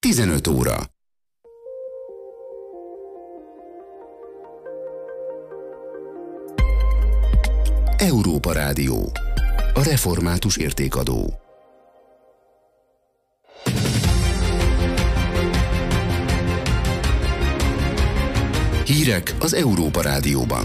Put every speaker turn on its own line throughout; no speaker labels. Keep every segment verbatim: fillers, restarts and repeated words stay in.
tizenöt óra. Európa Rádió. A református értékadó. Hírek az Európa Rádióban.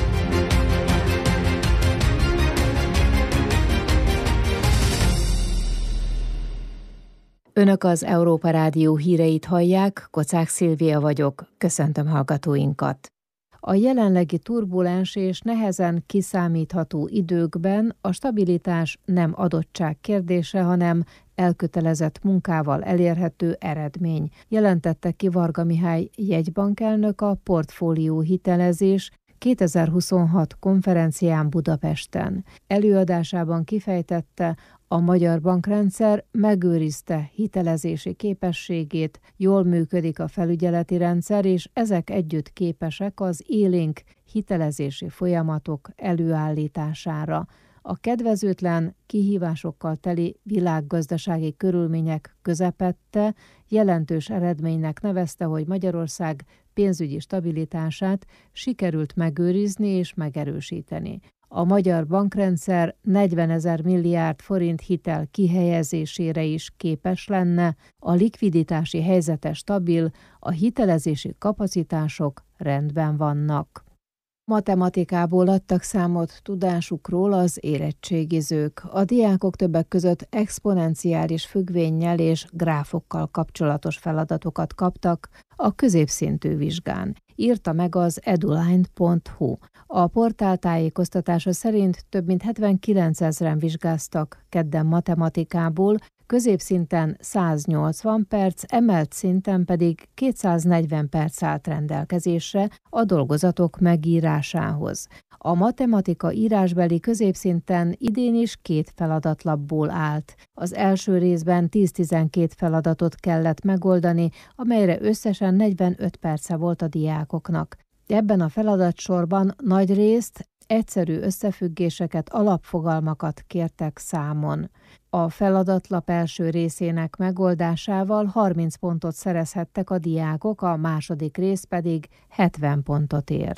Önök az Európa Rádió híreit hallják, Kocák Szilvia vagyok, köszöntöm hallgatóinkat. A jelenlegi turbulens és nehezen kiszámítható időkben a stabilitás nem adottság kérdése, hanem elkötelezett munkával elérhető eredmény, jelentette ki Varga Mihály jegybankelnök a Portfólió hitelezés kétezer-huszonhat konferencián Budapesten. Előadásában kifejtette, a magyar bankrendszer megőrizte hitelezési képességét, jól működik a felügyeleti rendszer, és ezek együtt képesek az élénk hitelezési folyamatok előállítására. A kedvezőtlen, kihívásokkal teli világgazdasági körülmények közepette jelentős eredménynek nevezte, hogy Magyarország pénzügyi stabilitását sikerült megőrizni és megerősíteni. A magyar bankrendszer negyvenezer milliárd forint hitel kihelyezésére is képes lenne, a likviditási helyzete stabil, a hitelezési kapacitások rendben vannak. Matematikából adtak számot tudásukról az érettségizők. A diákok többek között exponenciális függvénnyel és gráfokkal kapcsolatos feladatokat kaptak a középszintű vizsgán, írta meg az eduline pont hu. A portál tájékoztatása szerint több mint hetvenkilencezren vizsgáztak kedden matematikából, középszinten száznyolcvan perc, emelt szinten pedig kétszáznegyven perc állt rendelkezésre a dolgozatok megírásához. A matematika írásbeli középszinten idén is két feladatlapból állt. Az első részben tíz-tizenkét feladatot kellett megoldani, amelyre összesen negyvenöt perce volt a diákoknak. Ebben a feladatsorban nagy részt egyszerű összefüggéseket, alapfogalmakat kértek számon. A feladatlap első részének megoldásával harminc pontot szerezhettek a diákok, a második rész pedig hetven pontot ért.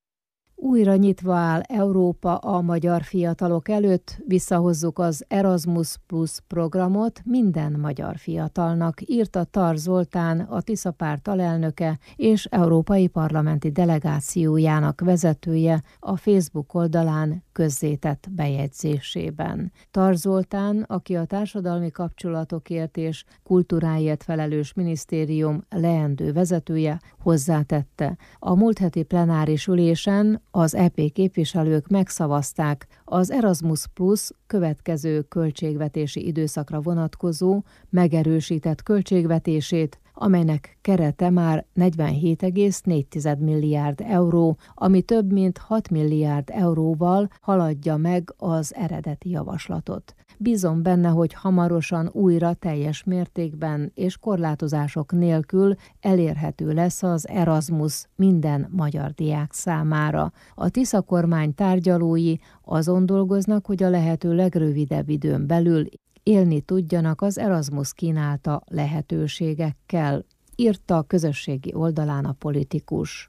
Újra nyitva áll Európa a magyar fiatalok előtt, visszahozzuk az Erasmus Plus programot minden magyar fiatalnak, írta Tar Zoltán, a Tisza párt alelnöke és európai parlamenti delegációjának vezetője a Facebook oldalán közzétett bejegyzésében. Tar Zoltán, aki a társadalmi kapcsolatokért és kultúráért felelős minisztérium leendő vezetője, hozzátette. A múlt heti plenáris ülésen az é pé képviselők megszavazták az Erasmus Plus következő költségvetési időszakra vonatkozó megerősített költségvetését, amelynek kerete már negyvenhét egész négy milliárd euró, ami több mint hat milliárd euróval haladja meg az eredeti javaslatot. Bízom benne, hogy hamarosan újra teljes mértékben és korlátozások nélkül elérhető lesz az Erasmus minden magyar diák számára. A Tisza kormány tárgyalói azon dolgoznak, hogy a lehető legrövidebb időn belül élni tudjanak az Erasmus kínálta lehetőségekkel, írta a közösségi oldalán a politikus.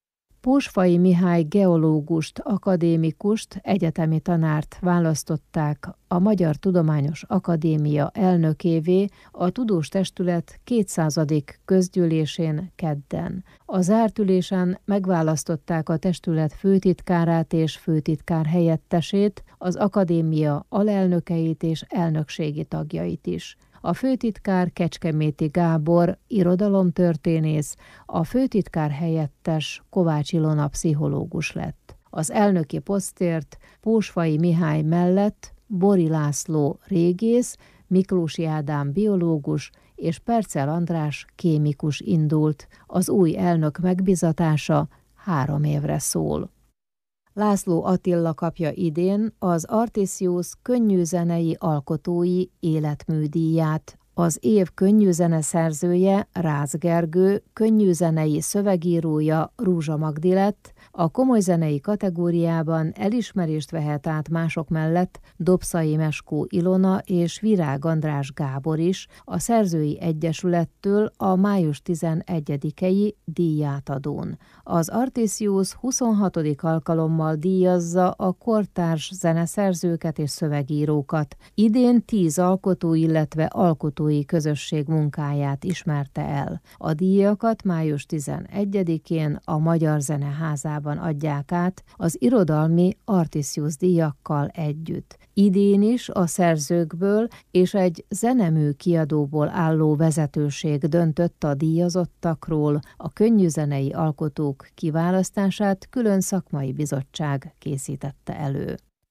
Pósfai Mihály geológust, akadémikust, egyetemi tanárt választották a Magyar Tudományos Akadémia elnökévé a Tudós Testület kétszázadik közgyűlésén kedden. A zárt ülésen megválasztották a testület főtitkárát és főtitkár helyettesét, az akadémia alelnökeit és elnökségi tagjait is. A főtitkár Kecskeméti Gábor, irodalomtörténész, a főtitkár helyettes Kovács Ilona pszichológus lett. Az elnöki posztért Pósfai Mihály mellett Bori László régész, Miklósi Ádám biológus és Percel András kémikus indult. Az új elnök megbizatása három évre szól. László Attila kapja idén az Artisius könnyűzenei alkotói életműdíját. Az év könnyűzene szerzője Rácz Gergő, könnyűzenei szövegírója Rúzsa Magdi lett, a komolyzenei kategóriában elismerést vehet át mások mellett Dobszai Meskó Ilona és Virág András Gábor is, a Szerzői Egyesülettől a május tizenegyedikei díjátadón. Az Artisius huszonhatodik alkalommal díjazza a kortárs zeneszerzőket és szövegírókat. Idén tíz alkotó, illetve alkotói közösség munkáját ismerte el. A díjakat május tizenegyedikén a Magyar Zeneházában adják át az irodalmi Artisius díjakkal együtt. Idén is a szerzőkből és egy zenemű kiadóból álló vezetőség döntött a díjazottakról, a könnyűzenei alkotók kiválasztását külön szakmai bizottság készítette elő.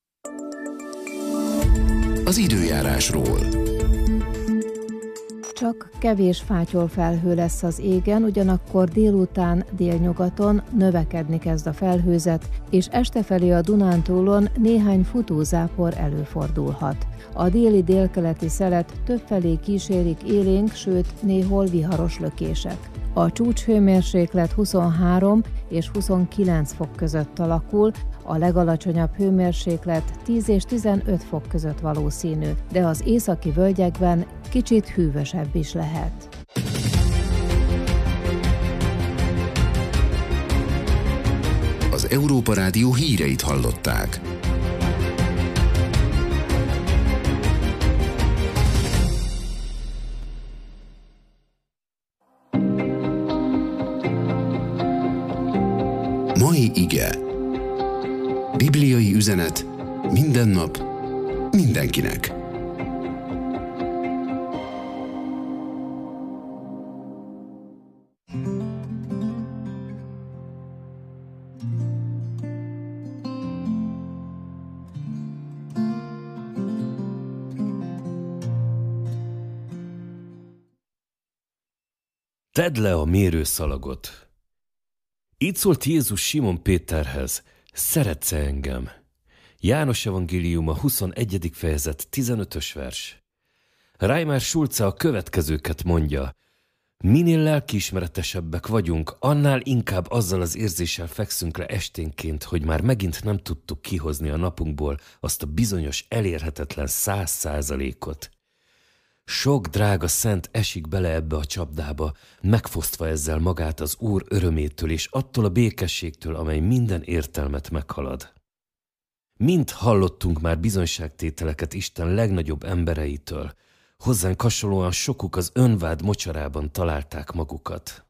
Az időjárásról.
Csak kevés fátyolfelhő lesz az égen, ugyanakkor délután délnyugaton növekedni kezd a felhőzet, és este felé a Dunántúlon néhány futózápor előfordulhat. A déli délkeleti szelet többfelé kísérik élénk, sőt néhol viharos lökések. A csúcshőmérséklet huszonhárom és huszonkilenc fok között alakul, a legalacsonyabb hőmérséklet tíz és tizenöt fok között valószínű, de az északi völgyekben kicsit hűvösebb is lehet.
Az Európa Rádió híreit hallották. Mai ige. Bibliai üzenet minden nap, mindenkinek.
Tedd le a mérőszalagot. Így szólt Jézus Simon Péterhez: szeretsz-e engem? János evangéliuma huszonegyedik fejezet tizenötös vers. Reimer Schulze a következőket mondja: minél lelkiismeretesebbek vagyunk, annál inkább azzal az érzéssel fekszünk le esténként, hogy már megint nem tudtuk kihozni a napunkból azt a bizonyos elérhetetlen száz százalékot. Sok drága szent esik bele ebbe a csapdába, megfosztva ezzel magát az Úr örömétől és attól a békességtől, amely minden értelmet meghalad. Mind hallottunk már bizonyságtételeket Isten legnagyobb embereitől, hozzánk hasonlóan sokuk az önvád mocsarában találták magukat.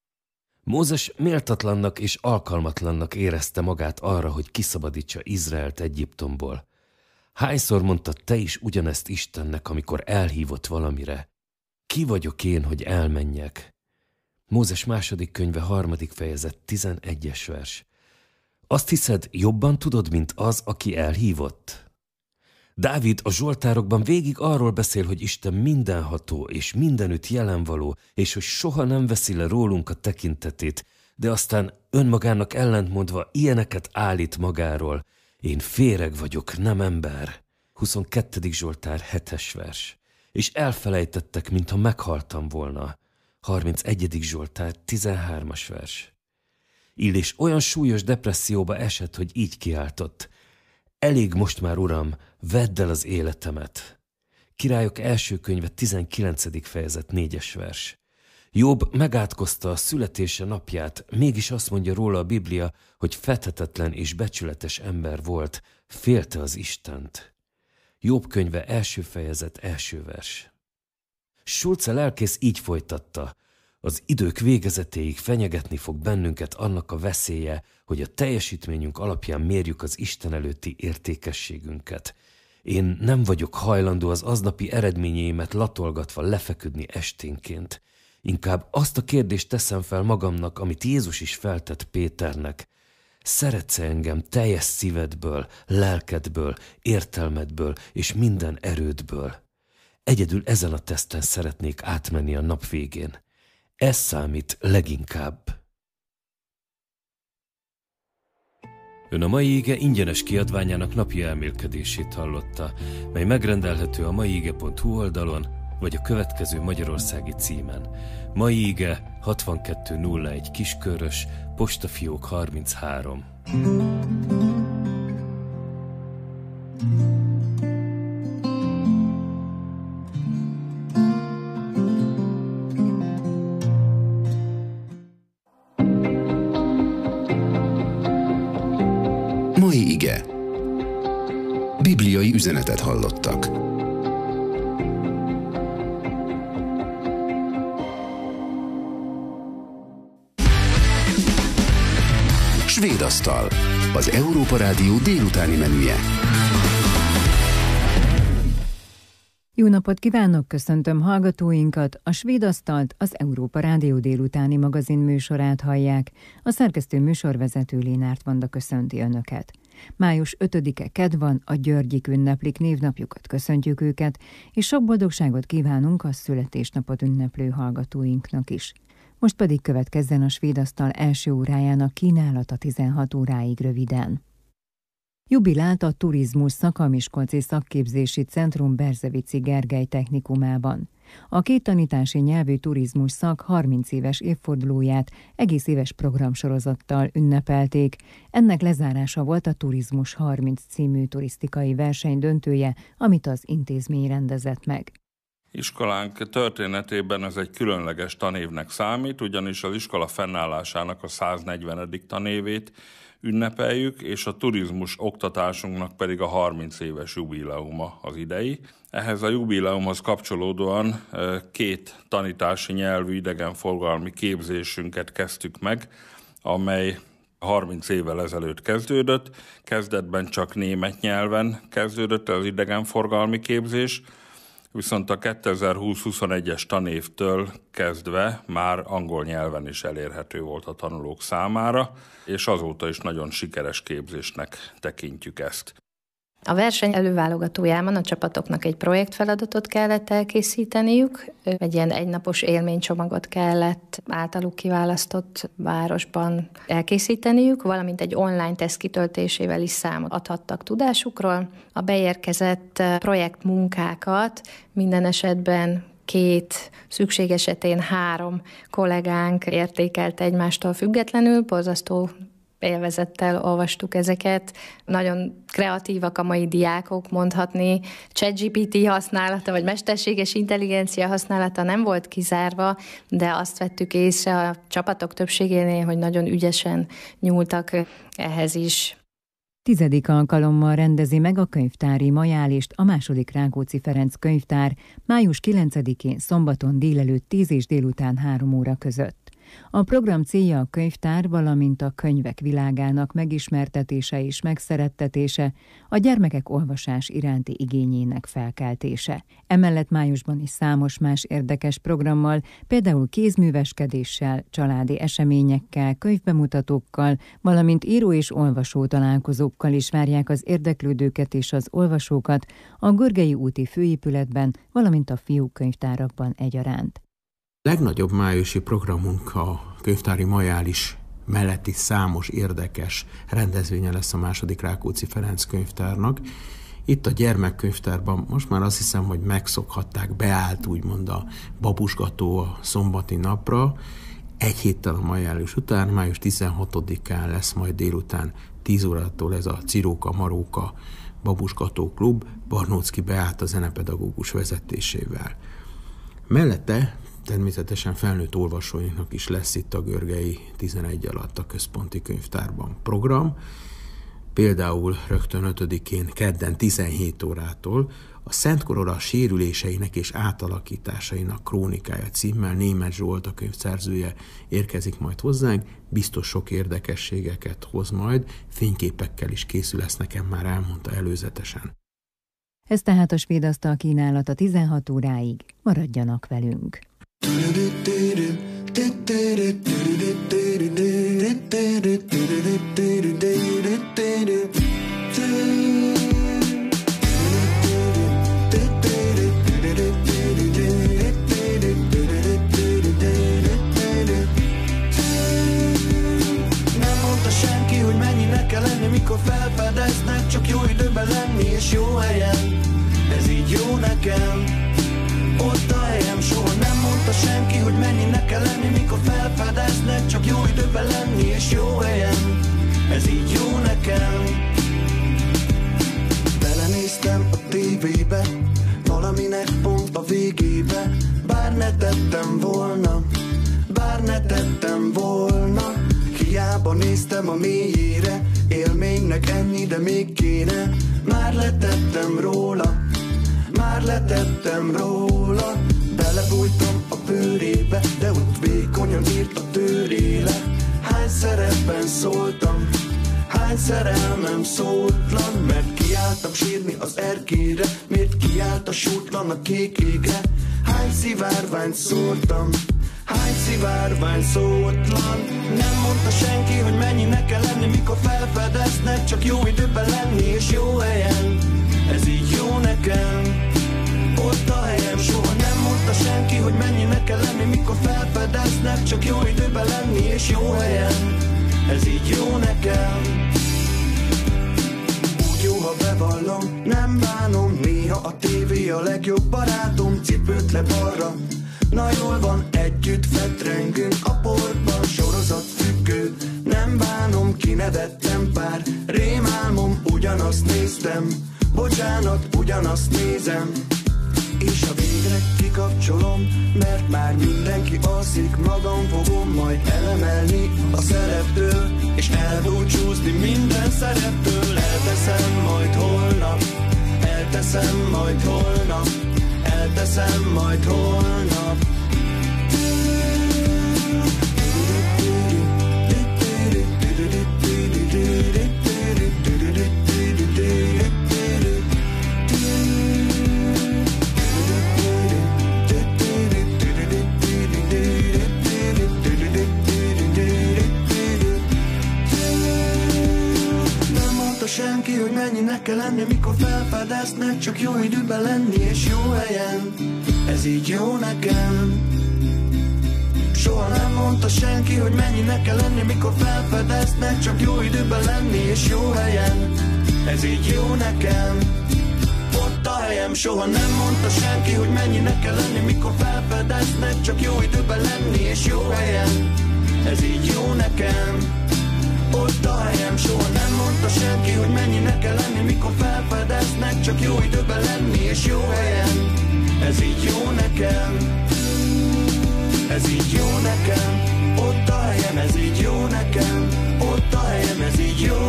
Mózes méltatlannak és alkalmatlannak érezte magát arra, hogy kiszabadítsa Izraelt Egyiptomból. Hányszor mondtad te is ugyanezt Istennek, amikor elhívott valamire? Ki vagyok én, hogy elmenjek? Mózes második könyve harmadik fejezet tizenegyes vers. Azt hiszed, jobban tudod, mint az, aki elhívott? Dávid a Zsoltárokban végig arról beszél, hogy Isten mindenható és mindenütt jelenvaló, és hogy soha nem veszi le rólunk a tekintetét, de aztán önmagának ellentmondva ilyeneket állít magáról: én féreg vagyok, nem ember. huszonkettedik Zsoltár hetes vers. És elfelejtettek, mintha meghaltam volna. harmincegyedik Zsoltár tizenhármas vers. Illés olyan súlyos depresszióba esett, hogy így kiáltott: elég most már, Uram, vedd el az életemet. Királyok első könyve tizenkilencedik fejezet négyes vers. Jobb megátkozta a születése napját, mégis azt mondja róla a Biblia, hogy fethetetlen és becsületes ember volt, félte az Istent. Jobb könyve első fejezet első vers. Schulze lelkész így folytatta: az idők végezetéig fenyegetni fog bennünket annak a veszélye, hogy a teljesítményünk alapján mérjük az Isten előtti értékességünket. Én nem vagyok hajlandó az aznapi eredményeimet latolgatva lefeküdni esténként. Inkább azt a kérdést teszem fel magamnak, amit Jézus is feltett Péternek: szeretsz-e engem teljes szívedből, lelkedből, értelmedből és minden erődből? Egyedül ezen a teszten szeretnék átmenni a nap végén. Ez számít leginkább. Ön a mai ige ingyenes kiadványának napi elmélkedését hallotta, mely megrendelhető a maiige pont hu oldalon vagy a következő magyarországi címen. Mai ige hatvankettő nulla egy Kiskörös, postafiók harminchárom.
Mai ige. Bibliai üzenetet hallottak. Svédasztal. Az Európa Rádió délutáni menüje.
Jó napot kívánok, köszöntöm hallgatóinkat, a Svédasztalt, az Európa Rádió délutáni magazin műsorát hallják. A szerkesztő műsorvezető Lénárt Vanda köszönti Önöket. május ötödike kedd van, a Györgyik ünneplik névnapjukat, köszöntjük őket, és sok boldogságot kívánunk a születésnapot ünneplő hallgatóinknak is. Most pedig következzen a Svédasztal első órájának kínálata tizenhat óráig röviden. Jubilált a Turizmus Szakamiskolci Szakképzési Centrum Berzevici Gergely Technikumában. A két tanítási nyelvű turizmus szak harminc éves évfordulóját egész éves programsorozattal ünnepelték. Ennek lezárása volt a Turizmus harminc című turisztikai verseny döntője, amit az intézmény rendezett meg.
Iskolánk történetében ez egy különleges tanévnek számít, ugyanis az iskola fennállásának a száznegyvenedik tanévét ünnepeljük, és a turizmus oktatásunknak pedig a harminc éves jubileuma az idei. Ehhez a jubileumhoz kapcsolódóan két tanítási nyelvű idegenforgalmi képzésünket kezdtük meg, amely harminc évvel ezelőtt kezdődött. Kezdetben csak német nyelven kezdődött az idegenforgalmi képzés, viszont a kétezer-húsz-huszonegyes tanévtől kezdve már angol nyelven is elérhető volt a tanulók számára, és azóta is nagyon sikeres képzésnek tekintjük ezt.
A verseny előválogatójában a csapatoknak egy projektfeladatot kellett elkészíteniük, egy ilyen egynapos élménycsomagot kellett általuk kiválasztott városban elkészíteniük, valamint egy online teszt kitöltésével is számot adhattak tudásukról. A beérkezett projektmunkákat minden esetben két, szükség esetén három kollégánk értékelt egymástól függetlenül, borzasztó élvezettel olvastuk ezeket. Nagyon kreatívak a mai diákok, mondhatni. ChatGPT használata, vagy mesterséges intelligencia használata nem volt kizárva, de azt vettük észre a csapatok többségénél, hogy nagyon ügyesen nyúltak ehhez is.
Tizedik alkalommal rendezi meg a könyvtári majálist a második Rákóczi Ferenc könyvtár május kilencedikén szombaton délelőtt tíz és délután három óra között. A program célja a könyvtár, valamint a könyvek világának megismertetése és megszerettetése, a gyermekek olvasás iránti igényének felkeltése. Emellett májusban is számos más érdekes programmal, például kézműveskedéssel, családi eseményekkel, könyvbemutatókkal, valamint író és olvasó találkozókkal is várják az érdeklődőket és az olvasókat a Görgei úti főépületben, valamint a fiúkönyvtárakban egyaránt.
Legnagyobb májusi programunk a könyvtári majális melletti számos érdekes rendezvénye lesz a második Rákóczi Ferenc könyvtárnak. Itt a gyermekkönyvtárban most már azt hiszem, hogy megszokhatták, beállt úgymond a babusgató a szombati napra. Egy héttel a majális után, május tizenhatodikán lesz majd délután tíz órától ez a Ciróka Maróka babusgató klub, Barnóczky Beáta zenepedagógus vezetésével. Mellette természetesen felnőtt olvasóinknak is lesz itt a Görgei tizenegy alatt a központi könyvtárban program. Például rögtön ötödikén kedden tizenhét órától a Szent Korona sérüléseinek és átalakításainak krónikája címmel Németh Zsolt, a könyv szerzője érkezik majd hozzánk, biztos sok érdekességeket hoz majd, fényképekkel is készül, ezt nekem már elmondta előzetesen.
Ez tehát a Svédasztal kínálata tizenhat óráig. Maradjanak velünk!
Mikor felfedeznek, csak jó időben lenni és jó helyen. Ez így jó nekem. Ott a mondta senki, hogy mennyinek kell lenni, mikor felfedeznek, csak jó időben lenni és jó helyen. Ez így jó nekem. Belenéztem a tévébe, valaminek pont a végébe. Bár ne tettem volna, bár ne tettem volna. Hiába néztem a mélyére, élménynek enni, de még kéne. Már letettem róla, már letettem róla. Belebújtam a bőrébe, de ott vékonyan írt a tőréle. Hány szerepben szóltam, hány szerelmem szótlan. Mert kiálltam sírni az erkére, miért kiállt a sútlan a kék égre. Hány szivárványt szórtam, hány szivárvány szótlan. Nem mondta senki, hogy mennyinek kell lenni, mikor felfedeznek, csak jó időben lenni és jó helyen. Ez így jó nekem. Ott a helyem, soha nem mondta senki, hogy mennyinek kell lenni, mikor felfedeznek, csak jó időben lenni és jó helyen. Ez így jó nekem. Úgy jó, ha bevallom, nem bánom. Néha a tévé a legjobb barátom. Cipőt le balra, na jól van, együtt fetrengünk a portban. Sorozat függő, nem bánom, kinevettem pár rémálmom. Ugyanazt néztem, bocsánat, ugyanazt nézem. És ha végre kikapcsolom, mert már mindenki alszik, magam fogom majd elemelni a szereptől, és elbúcsúzni minden szereptől. Elteszem majd holnap, elteszem majd holnap, elteszem majd holnap. Senki, hogy mennyinek kell lenni, mikor felfedeznek, csak jó időben lenni és jó helyen. Ez így jó nekem. Soha nem mondta senki, hogy mennyinek kell lenni, mikor felfedeznek, csak jó időben lenni és jó helyen. Ez így jó nekem. Ott a helyem, soha nem mondta senki, hogy mennyinek kell lenni, mikor felfedeznek, csak jó időben lenni és jó helyen. Ez így jó nekem. Ott a helyem, soha nem mondta senki, hogy mennyinek kell lenni, mikor felfedeznek, csak jó időben lenni és jó helyen. Ez így jó nekem. Ez így jó nekem. Ott a helyem, ez így jó nekem. Ott a helyem, ez így jó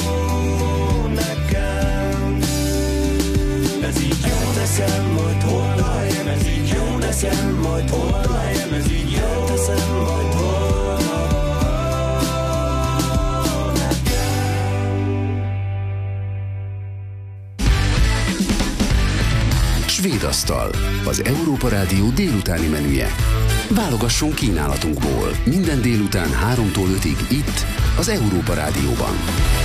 nekem. Ez így jó nekem, majd ott a helyem, ez így jó nekem, majd ott a helyem, ez így jó teszem, majd holnap.
Svédasztal, az Európa Rádió délutáni menüje. Válogassunk kínálatunkból. Minden délután háromtól ötig itt, az Európa Rádióban.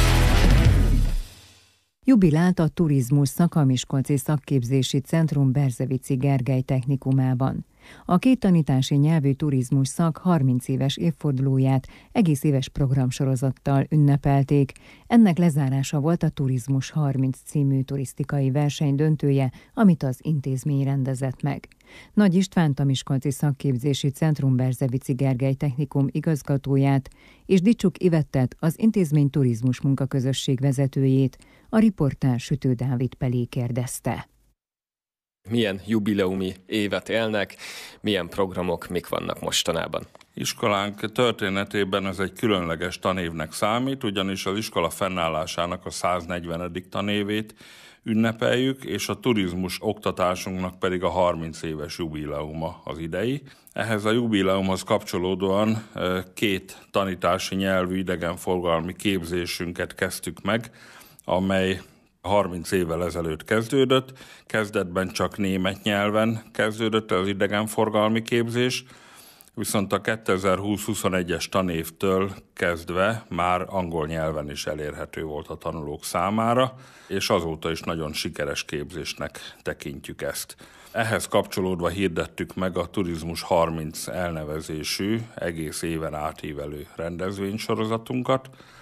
Jubilált a turizmus szak a Miskolci Szakképzési Centrum Berzevici Gergely Technikumában. A két tanítási nyelvű turizmus szak harminc éves évfordulóját egész éves programsorozattal ünnepelték. Ennek lezárása volt a Turizmus harminc című turisztikai verseny döntője, amit az intézmény rendezett meg. Nagy Istvánt, a Miskolci Szakképzési Centrum Berzevici Gergely Technikum igazgatóját és Dicsuk Ivettet, az intézmény turizmus munkaközösség vezetőjét, a riportár Sütő Dávid Pelé kérdezte.
Milyen jubileumi évet élnek, milyen programok, mik vannak mostanában?
Iskolánk történetében ez egy különleges tanévnek számít, ugyanis az iskola fennállásának a száznegyvenedik tanévét ünnepeljük, és a turizmus oktatásunknak pedig a harminc éves jubileuma az idei. Ehhez a jubileumhoz kapcsolódóan két tanítási nyelvű idegenforgalmi képzésünket kezdtük meg, amely harminc évvel ezelőtt kezdődött. Kezdetben csak német nyelven kezdődött az idegenforgalmi képzés, viszont a kétezer-húsz-huszonegyes tanévtől kezdve már angol nyelven is elérhető volt a tanulók számára, és azóta is nagyon sikeres képzésnek tekintjük ezt. Ehhez kapcsolódva hirdettük meg a Turizmus harminc elnevezésű, egész éven átívelő rendezvénysorozatunkat,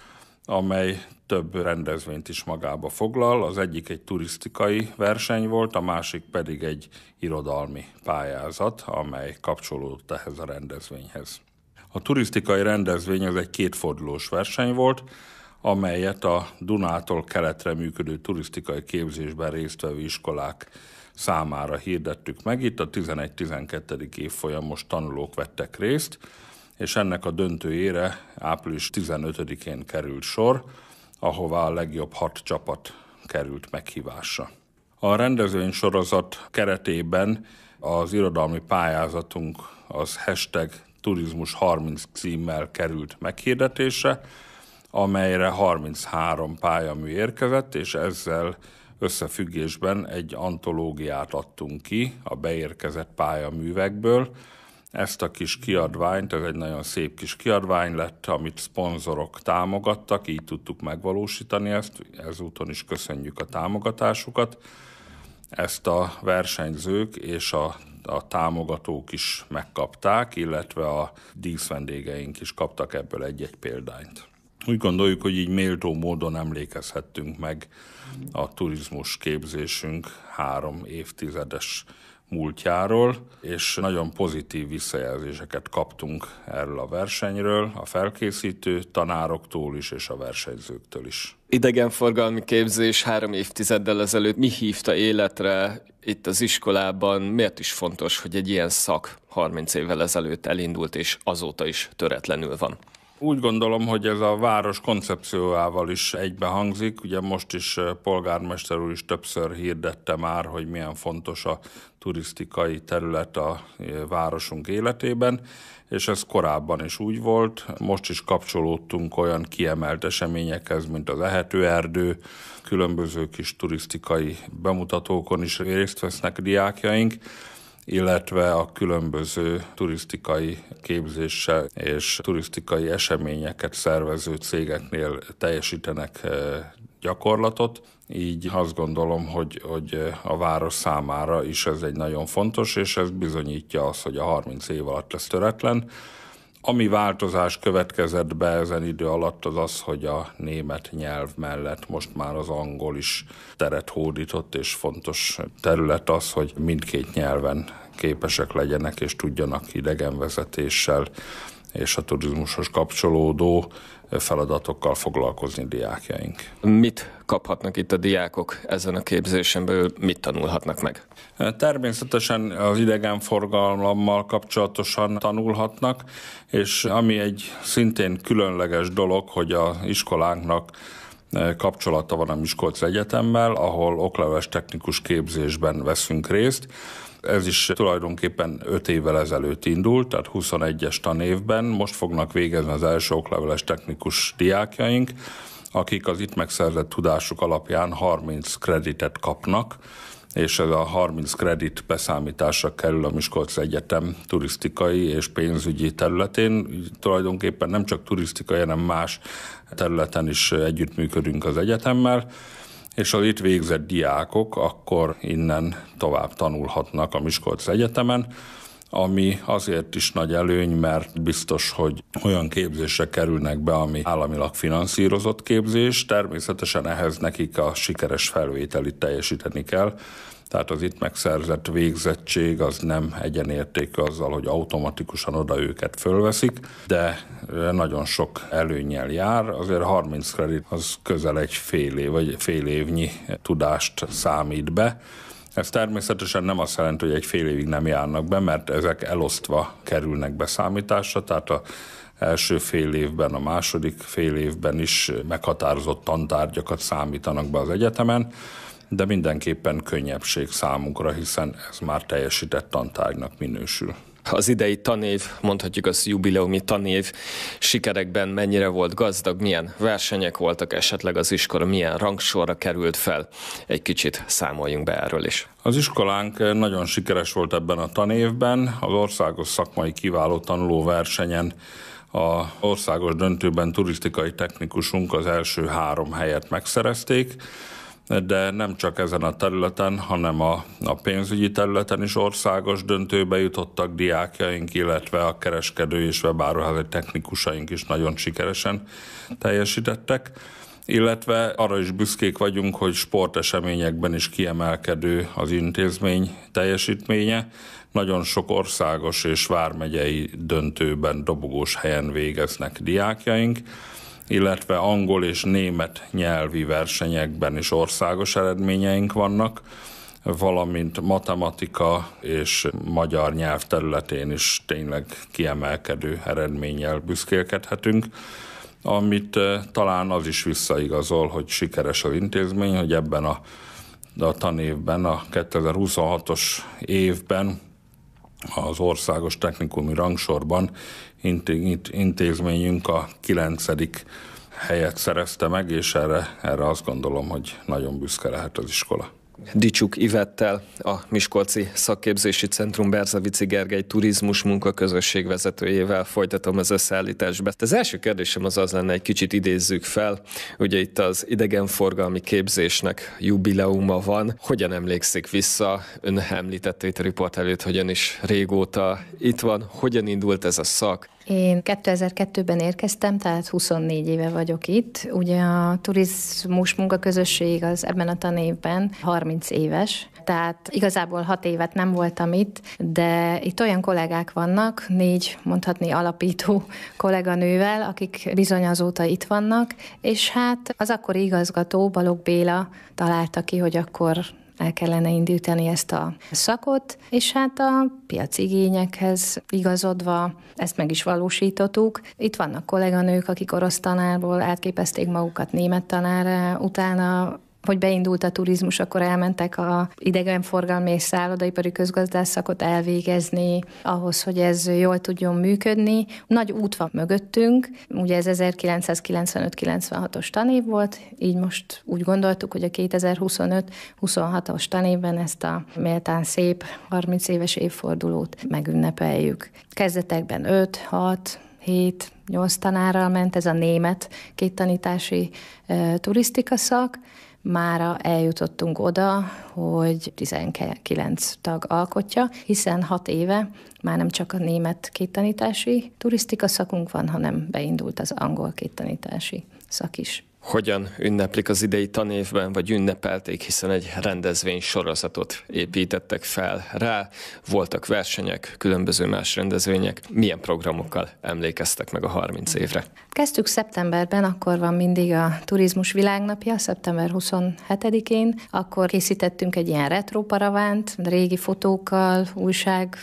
amely több rendezvényt is magába foglal. Az egyik egy turisztikai verseny volt, a másik pedig egy irodalmi pályázat, amely kapcsolódott ehhez a rendezvényhez. A turisztikai rendezvény az egy kétfordulós verseny volt, amelyet a Dunától keletre működő turisztikai képzésben résztvevő iskolák számára hirdettük meg. Itt a tizenegy-tizenkettedik évfolyamos tanulók vettek részt, és ennek a döntőjére április tizenötödikén került sor, ahová a legjobb hat csapat került meghívásra. A rendezvény sorozat keretében az irodalmi pályázatunk az hashtag turizmus harminc címmel került meghirdetésre, amelyre harminchárom pályamű érkezett, és ezzel összefüggésben egy antológiát adtunk ki a beérkezett pályaművekből. Ezt a kis kiadványt, ez egy nagyon szép kis kiadvány lett, amit szponzorok támogattak, így tudtuk megvalósítani ezt, ezúton is köszönjük a támogatásukat. Ezt a versenyzők és a, a támogatók is megkapták, illetve a díszvendégeink is kaptak ebből egy-egy példányt. Úgy gondoljuk, hogy így méltó módon emlékezhettünk meg a turizmus képzésünk három évtizedes múltjáról, és nagyon pozitív visszajelzéseket kaptunk erről a versenyről, a felkészítő tanároktól is, és a versenyzőktől is.
Idegenforgalmi képzés három évtizeddel ezelőtt mi hívta életre itt az iskolában? Miért is fontos, hogy egy ilyen szak harminc évvel ezelőtt elindult, és azóta is töretlenül van?
Úgy gondolom, hogy ez a város koncepciójával is egybehangzik. Ugye most is polgármester úr is többször hirdette már, hogy milyen fontos a turisztikai terület a városunk életében, és ez korábban is úgy volt. Most is kapcsolódtunk olyan kiemelt eseményekhez, mint az Ehetőerdő, különböző kis turisztikai bemutatókon is részt vesznek diákjaink, illetve a különböző turisztikai képzéssel és turisztikai eseményeket szervező cégeknél teljesítenek gyakorlatot. Így azt gondolom, hogy, hogy a város számára is ez egy nagyon fontos, és ez bizonyítja azt, hogy a harminc év alatt lesz töretlen. Ami változás következett be ezen idő alatt, az az, hogy a német nyelv mellett most már az angol is teret hódított, és fontos terület az, hogy mindkét nyelven képesek legyenek, és tudjanak idegenvezetéssel és a turizmushoz kapcsolódó feladatokkal foglalkozni diákjaink.
Mit kaphatnak itt a diákok ezen a képzésen belül, mit tanulhatnak meg?
Természetesen az idegenforgalommal kapcsolatosan tanulhatnak, és ami egy szintén különleges dolog, hogy az iskolánknak kapcsolata van a Miskolci Egyetemmel, ahol okleveles technikus képzésben veszünk részt. Ez is tulajdonképpen öt évvel ezelőtt indult, tehát huszonegyes tanévben. Most fognak végezni az első okleveles technikus diákjaink, akik az itt megszerzett tudásuk alapján harminc kreditet kapnak, és ez a harminc kredit beszámításra kerül a Miskolci Egyetem turisztikai és pénzügyi területén. Tulajdonképpen nem csak turisztikai, hanem más területen is együttműködünk az egyetemmel, és az itt végzett diákok akkor innen tovább tanulhatnak a Miskolci Egyetemen, ami azért is nagy előny, mert biztos, hogy olyan képzésre kerülnek be, ami államilag finanszírozott képzés, természetesen ehhez nekik a sikeres felvételit teljesíteni kell, tehát az itt megszerzett végzettség az nem egyenértékű azzal, hogy automatikusan oda őket fölveszik, de nagyon sok előnnyel jár, azért harminc kredit az közel egy fél év, vagy fél évnyi tudást számít be. Ez természetesen nem azt jelenti, hogy egy fél évig nem járnak be, mert ezek elosztva kerülnek beszámításra, tehát az első fél évben, a második fél évben is meghatározott tantárgyakat számítanak be az egyetemen, de mindenképpen könnyebbség számunkra, hiszen ez már teljesített tantárgynak minősül.
Az idei tanév, mondhatjuk az jubileumi tanév sikerekben mennyire volt gazdag, milyen versenyek voltak esetleg az iskola, milyen rangsorra került fel? Egy kicsit számoljunk be erről is.
Az iskolánk nagyon sikeres volt ebben a tanévben, az országos szakmai kiváló tanuló versenyen az országos döntőben turisztikai technikusunk az első három helyet megszerezték. de nem csak ezen a területen, hanem a, a pénzügyi területen is országos döntőbe jutottak diákjaink, illetve a kereskedő és webáruházi technikusaink is nagyon sikeresen teljesítettek. Illetve arra is büszkék vagyunk, hogy sporteseményekben is kiemelkedő az intézmény teljesítménye. Nagyon sok országos és vármegyei döntőben dobogós helyen végeznek diákjaink, illetve angol és német nyelvi versenyekben is országos eredményeink vannak, valamint matematika és magyar nyelv területén is tényleg kiemelkedő eredménnyel büszkélkedhetünk, amit talán az is visszaigazol, hogy sikeres az intézmény, hogy ebben a, a tanévben, a kétezer-huszonhatos évben az országos technikumi rangsorban intézményünk a kilencedik helyet szerezte meg, és erre, erre azt gondolom, hogy nagyon büszke lehet az iskola.
Dicsuk Ivettel, a Miskolci Szakképzési Centrum Berzevici Gergely turizmus munkaközösség vezetőjével folytatom az összeállításba. Az első kérdésem az az lenne, egy kicsit idézzük fel. Ugye itt az idegenforgalmi képzésnek jubileuma van. Hogyan emlékszik vissza? Ön említette itt a riport előtt, hogy ön is régóta itt van. Hogyan indult ez a szak?
Én kétezer-kettőben érkeztem, tehát huszonnégy éve vagyok itt. Ugye a turizmus munkaközösség az ebben a tanévben harminc éves, tehát igazából hat évet nem voltam itt, de itt olyan kollégák vannak, négy mondhatni alapító kolléganővel, akik bizony azóta itt vannak, és hát az akkori igazgató, Balogh Béla találta ki, hogy akkor el kellene indítani ezt a szakot, és hát a piaci igényekhez igazodva ezt meg is valósítottuk. Itt vannak kolléganők, akik orosz tanárból átképezték magukat német tanárra, utána hogy beindult a turizmus, akkor elmentek a idegenforgalmi és szállodaipari közgazdászszakot elvégezni, ahhoz, hogy ez jól tudjon működni. Nagy út van mögöttünk, ugye ez ezerkilencszázkilencvenöt kilencvenhatos tanév volt, így most úgy gondoltuk, hogy a kétezer-huszonöt huszonhatos tanévben ezt a méltán szép harminc éves évfordulót megünnepeljük. Kezdetekben öt, hat, hét, nyolc tanárral ment ez a német kéttanítási e, turisztika szak. Mára eljutottunk oda, hogy tizenkilenc tag alkotja, hiszen hat éve már nem csak a német kéttanítási turisztika szakunk van, hanem beindult az angol kéttanítási szak is.
Hogyan ünneplik az idei tanévben, vagy ünnepelték, hiszen egy rendezvény sorozatot építettek fel rá, voltak versenyek, különböző más rendezvények. Milyen programokkal emlékeztek meg a harminc évre?
Kezdtük szeptemberben, akkor van mindig a turizmus világnapja, szeptember huszonhetedikén, akkor készítettünk egy ilyen retro paravánt, régi fotókkal, újság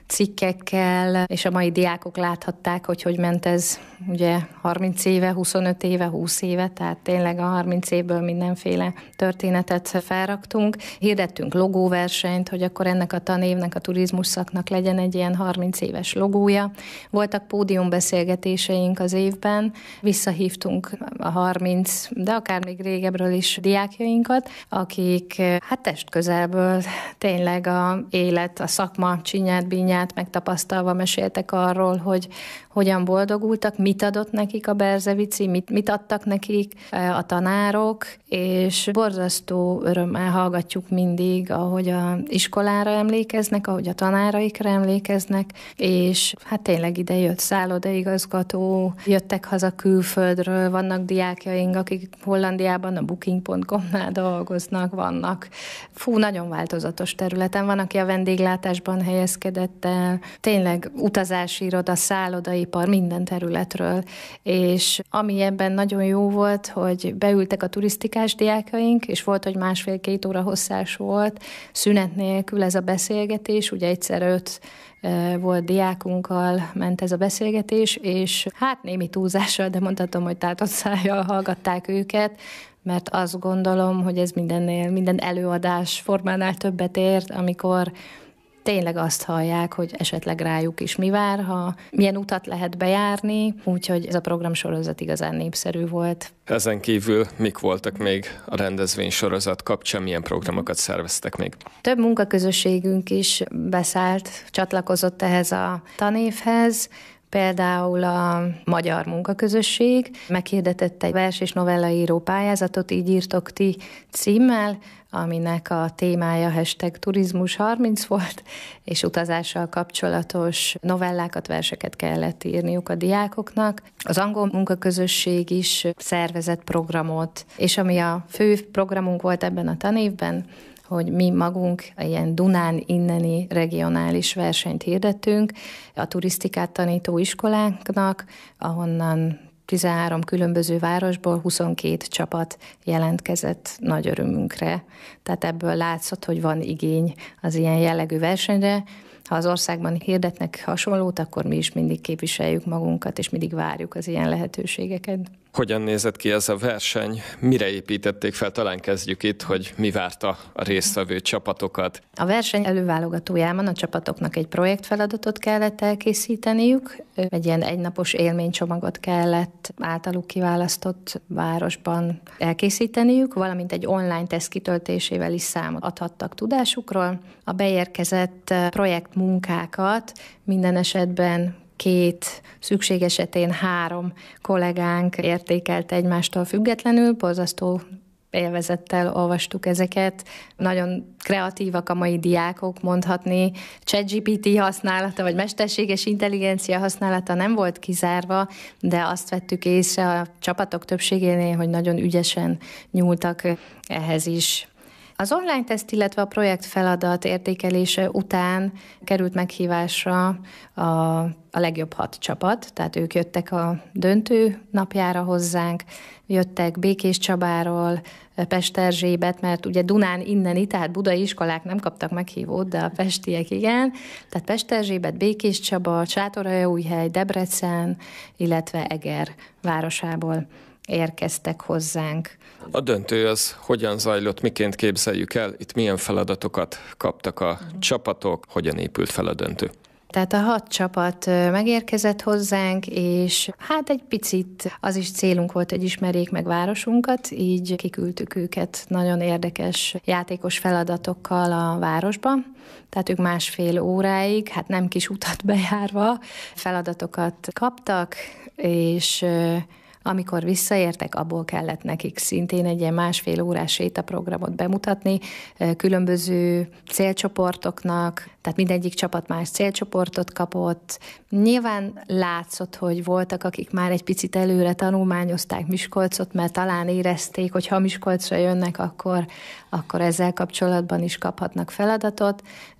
cikkekkel, és a mai diákok láthatták, hogy hogy ment ez ugye harminc éve, huszonöt éve, húsz éve, tehát tényleg a harminc évből mindenféle történetet felraktunk. Hirdettünk logóversenyt, hogy akkor ennek a tanévnek, a turizmus szaknak legyen egy ilyen harminc éves logója. Voltak pódiumbeszélgetéseink az évben, visszahívtunk a harminc, de akár még régebről is diákjainkat, akik hát testközelből tényleg a élet, a szakma csinyát, bínyát megtapasztalva meséltek arról, hogy hogyan boldogultak, mit adott nekik a Berzevici, mit, mit adtak nekik a tanárok, és borzasztó örömmel hallgatjuk mindig, ahogy a iskolára emlékeznek, ahogy a tanáraikra emlékeznek, és hát tényleg ide jött szállodaigazgató, jöttek haza külföldről, vannak diákjaink, akik Hollandiában a booking pont com-nál dolgoznak, vannak. Fú, nagyon változatos területen, van, aki a vendéglátásban helyezkedett el, tényleg utazási iroda, szállodaipar, minden területről, és ami ebben nagyon jó volt, hogy beültek a turisztikás diákjaink, és volt, hogy másfél-két óra hosszás volt, szünet nélkül ez a beszélgetés, ugye egyszer öt volt diákunkkal, ment ez a beszélgetés, és hát némi túlzással, de mondhatom, hogy tátott szájjal hallgatták őket, mert azt gondolom, hogy ez mindennél, minden előadás formánál többet ért, amikor tényleg azt hallják, hogy esetleg rájuk is mi vár, ha milyen utat lehet bejárni, úgyhogy ez a programsorozat igazán népszerű volt.
Ezen kívül mik voltak még a rendezvény sorozat kapcsán, milyen programokat szerveztek még?
Több munkaközösségünk is beszállt, csatlakozott ehhez a tanévhez. Például a Magyar Munkaközösség meghirdetett egy vers- és novellaíró pályázatot, Így írtok ti címmel, aminek a témája hashtag turizmus harminc volt, és utazással kapcsolatos novellákat, verseket kellett írniuk a diákoknak. Az Angol Munkaközösség is szervezett programot, és ami a fő programunk volt ebben a tanévben, hogy mi magunk ilyen Dunán inneni regionális versenyt hirdettünk a turisztikát tanító iskoláknak, ahonnan tizenhárom különböző városból huszonkét csapat jelentkezett nagy örömünkre. Tehát ebből látszott, hogy van igény az ilyen jellegű versenyre. Ha az országban hirdetnek hasonlót, akkor mi is mindig képviseljük magunkat, és mindig várjuk az ilyen lehetőségeket.
Hogyan nézett ki ez a verseny? Mire építették fel? Talán kezdjük itt, hogy mi várta a résztvevő csapatokat.
A verseny előválogatójában a csapatoknak egy projektfeladatot kellett elkészíteniük, egy ilyen egynapos élménycsomagot kellett általuk kiválasztott városban elkészíteniük, valamint egy online teszt kitöltésével is számot adhattak tudásukról. A beérkezett projektmunkákat minden esetben két, szükség esetén három kollégánk értékelt egymástól függetlenül, borzasztó élvezettel olvastuk ezeket. Nagyon kreatívak a mai diákok, mondhatni. ChatGPT használata, vagy mesterséges intelligencia használata nem volt kizárva, de azt vettük észre a csapatok többségénél, hogy nagyon ügyesen nyúltak ehhez is. Az online teszt, illetve a projekt feladat értékelése után került meghívásra a, a legjobb hat csapat, tehát ők jöttek a döntő napjára hozzánk, jöttek Békéscsabáról, Pesterzsébet, mert ugye Dunán inneni, tehát budai iskolák nem kaptak meghívót, de a pestiek igen, tehát Pesterzsébet, Békéscsaba, Sátoraljaújhely, Debrecen, illetve Eger városából érkeztek hozzánk.
A döntő az hogyan zajlott, miként képzeljük el? Itt milyen feladatokat kaptak a csapatok, hogyan épült fel a döntő?
Tehát a hat csapat megérkezett hozzánk, és hát egy picit az is célunk volt, hogy ismerjék meg városunkat, így kiküldtük őket nagyon érdekes játékos feladatokkal a városba. Tehát ők másfél óráig, hát nem kis utat bejárva feladatokat kaptak, és amikor visszaértek, abból kellett nekik szintén egy ilyen másfél órás sétaprogramot bemutatni, különböző célcsoportoknak, tehát mindegyik csapat más célcsoportot kapott. Nyilván látszott, hogy voltak, akik már egy picit előre tanulmányozták Miskolcot, mert talán érezték, hogy ha Miskolcra jönnek, akkor, akkor ezzel kapcsolatban is kaphatnak feladatot,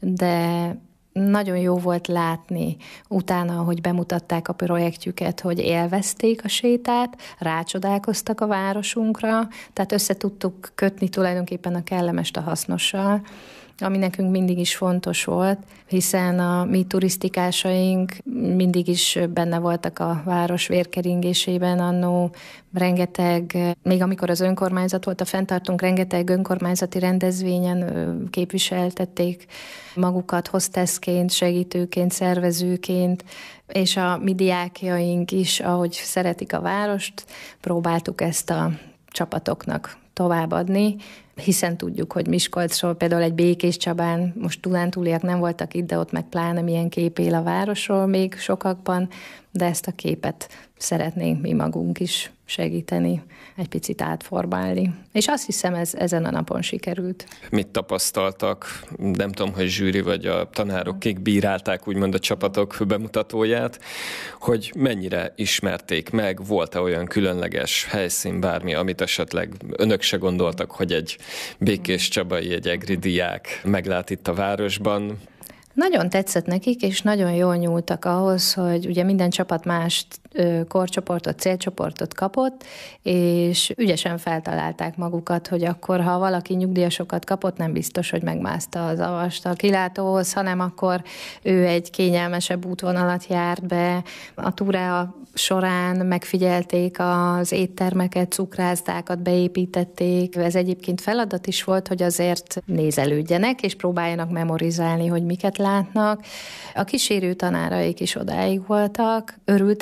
de nagyon jó volt látni utána, hogy bemutatták a projektjüket, hogy élvezték a sétát, rácsodálkoztak a városunkra, tehát össze tudtuk kötni tulajdonképpen a kellemest a hasznossal, ami nekünk mindig is fontos volt, hiszen a mi turisztikásaink mindig is benne voltak a város vérkeringésében, annó rengeteg, még amikor az önkormányzat volt, a fenntartunk, rengeteg önkormányzati rendezvényen képviseltették magukat hostessként, segítőként, szervezőként, és a mi diákjaink is, ahogy szeretik a várost, próbáltuk ezt a csapatoknak továbbadni, hiszen tudjuk, hogy Miskolcról például egy Békéscsabán, most dunántúliak nem voltak itt, de ott meg pláne milyen kép él a városról még sokakban, de ezt a képet szeretnénk mi magunk is segíteni, egy picit átformálni. És azt hiszem, ez ezen a napon sikerült.
Mit tapasztaltak? Nem tudom, hogy zsűri vagy a tanárok, kik bírálták úgymond a csapatok bemutatóját, hogy mennyire ismerték meg, volt-e olyan különleges helyszín, bármi, amit esetleg önök se gondoltak, hogy egy békéscsabai, egy egri diák meglát itt a városban?
Nagyon tetszett nekik, és nagyon jól nyúltak ahhoz, hogy ugye minden csapat más korcsoportot, célcsoportot kapott, és ügyesen feltalálták magukat, hogy akkor, ha valaki nyugdíjasokat kapott, nem biztos, hogy megmászta az avast a kilátóhoz, hanem akkor ő egy kényelmesebb útvonalat járt be. A túra során megfigyelték az éttermeket, cukrászdákat, beépítették. Ez egyébként feladat is volt, hogy azért nézelődjenek, és próbáljanak memorizálni, hogy miket látnak. A kísérő tanáraik is odáig voltak, örültek, hogy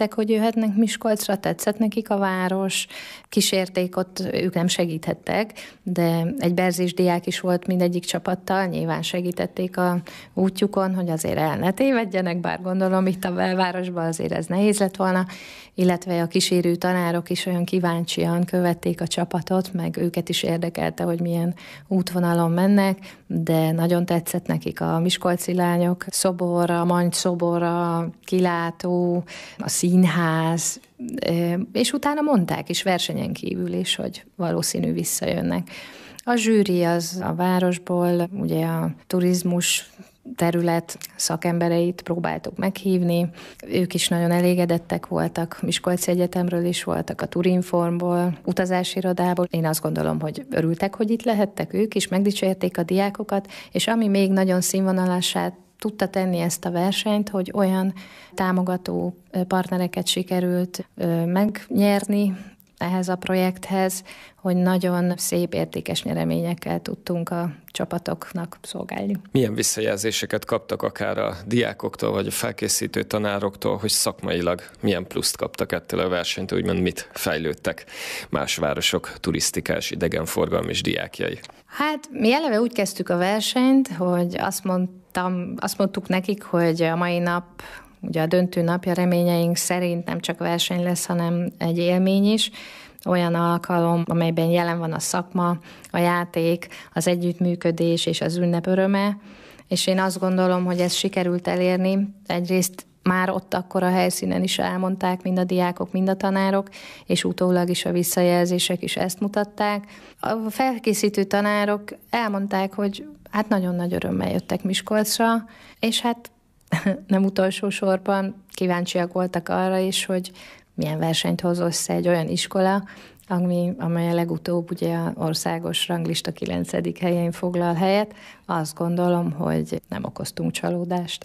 átjöhetnek Miskolcra, tetszett nekik a város, kísérték ott, ők nem segíthettek, de egy berzés diák is volt mindegyik csapattal, nyilván segítették a útjukon, hogy azért el ne tévedjenek, bár gondolom itt a belvárosban azért ez nehéz lett volna, illetve a kísérő tanárok is olyan kíváncsian követték a csapatot, meg őket is érdekelte, hogy milyen útvonalon mennek, de nagyon tetszett nekik a miskolci lányok szobor, a Mangy szobor, a kilátó, a színház, és utána mondták is versenyen kívül is, hogy valószínű visszajönnek. A zsűri az a városból, ugye a turizmus terület szakembereit próbáltuk meghívni. Ők is nagyon elégedettek voltak, Miskolci Egyetemről is voltak, a Turinformból, utazási irodából. Én azt gondolom, hogy örültek, hogy itt lehettek ők is, megdicsérték a diákokat, és ami még nagyon színvonalasát tudta tenni ezt a versenyt, hogy olyan támogató partnereket sikerült megnyerni ehhez a projekthez, hogy nagyon szép, értékes nyereményekkel tudtunk a csapatoknak szolgálni.
Milyen visszajelzéseket kaptak akár a diákoktól, vagy a felkészítő tanároktól, hogy szakmailag milyen pluszt kaptak ettől a versenytől, úgymond mit fejlődtek más városok turisztikás, idegenforgalmi és diákjai?
Hát mi eleve úgy kezdtük a versenyt, hogy azt mondtam, azt mondtuk nekik, hogy a mai nap, ugye a döntő napja reményeink szerint nem csak verseny lesz, hanem egy élmény is, olyan alkalom, amelyben jelen van a szakma, a játék, az együttműködés és az ünnep öröme, és én azt gondolom, hogy ezt sikerült elérni. Egyrészt már ott akkor a helyszínen is elmondták mind a diákok, mind a tanárok, és utólag is a visszajelzések is ezt mutatták. A felkészítő tanárok elmondták, hogy hát nagyon nagy örömmel jöttek Miskolcra, és hát nem utolsó sorban kíváncsiak voltak arra is, hogy milyen versenyt hoz össze egy olyan iskola, ami, amely a legutóbb ugye az országos ranglista kilencedik helyén foglal helyet. Azt gondolom, hogy nem okoztunk csalódást.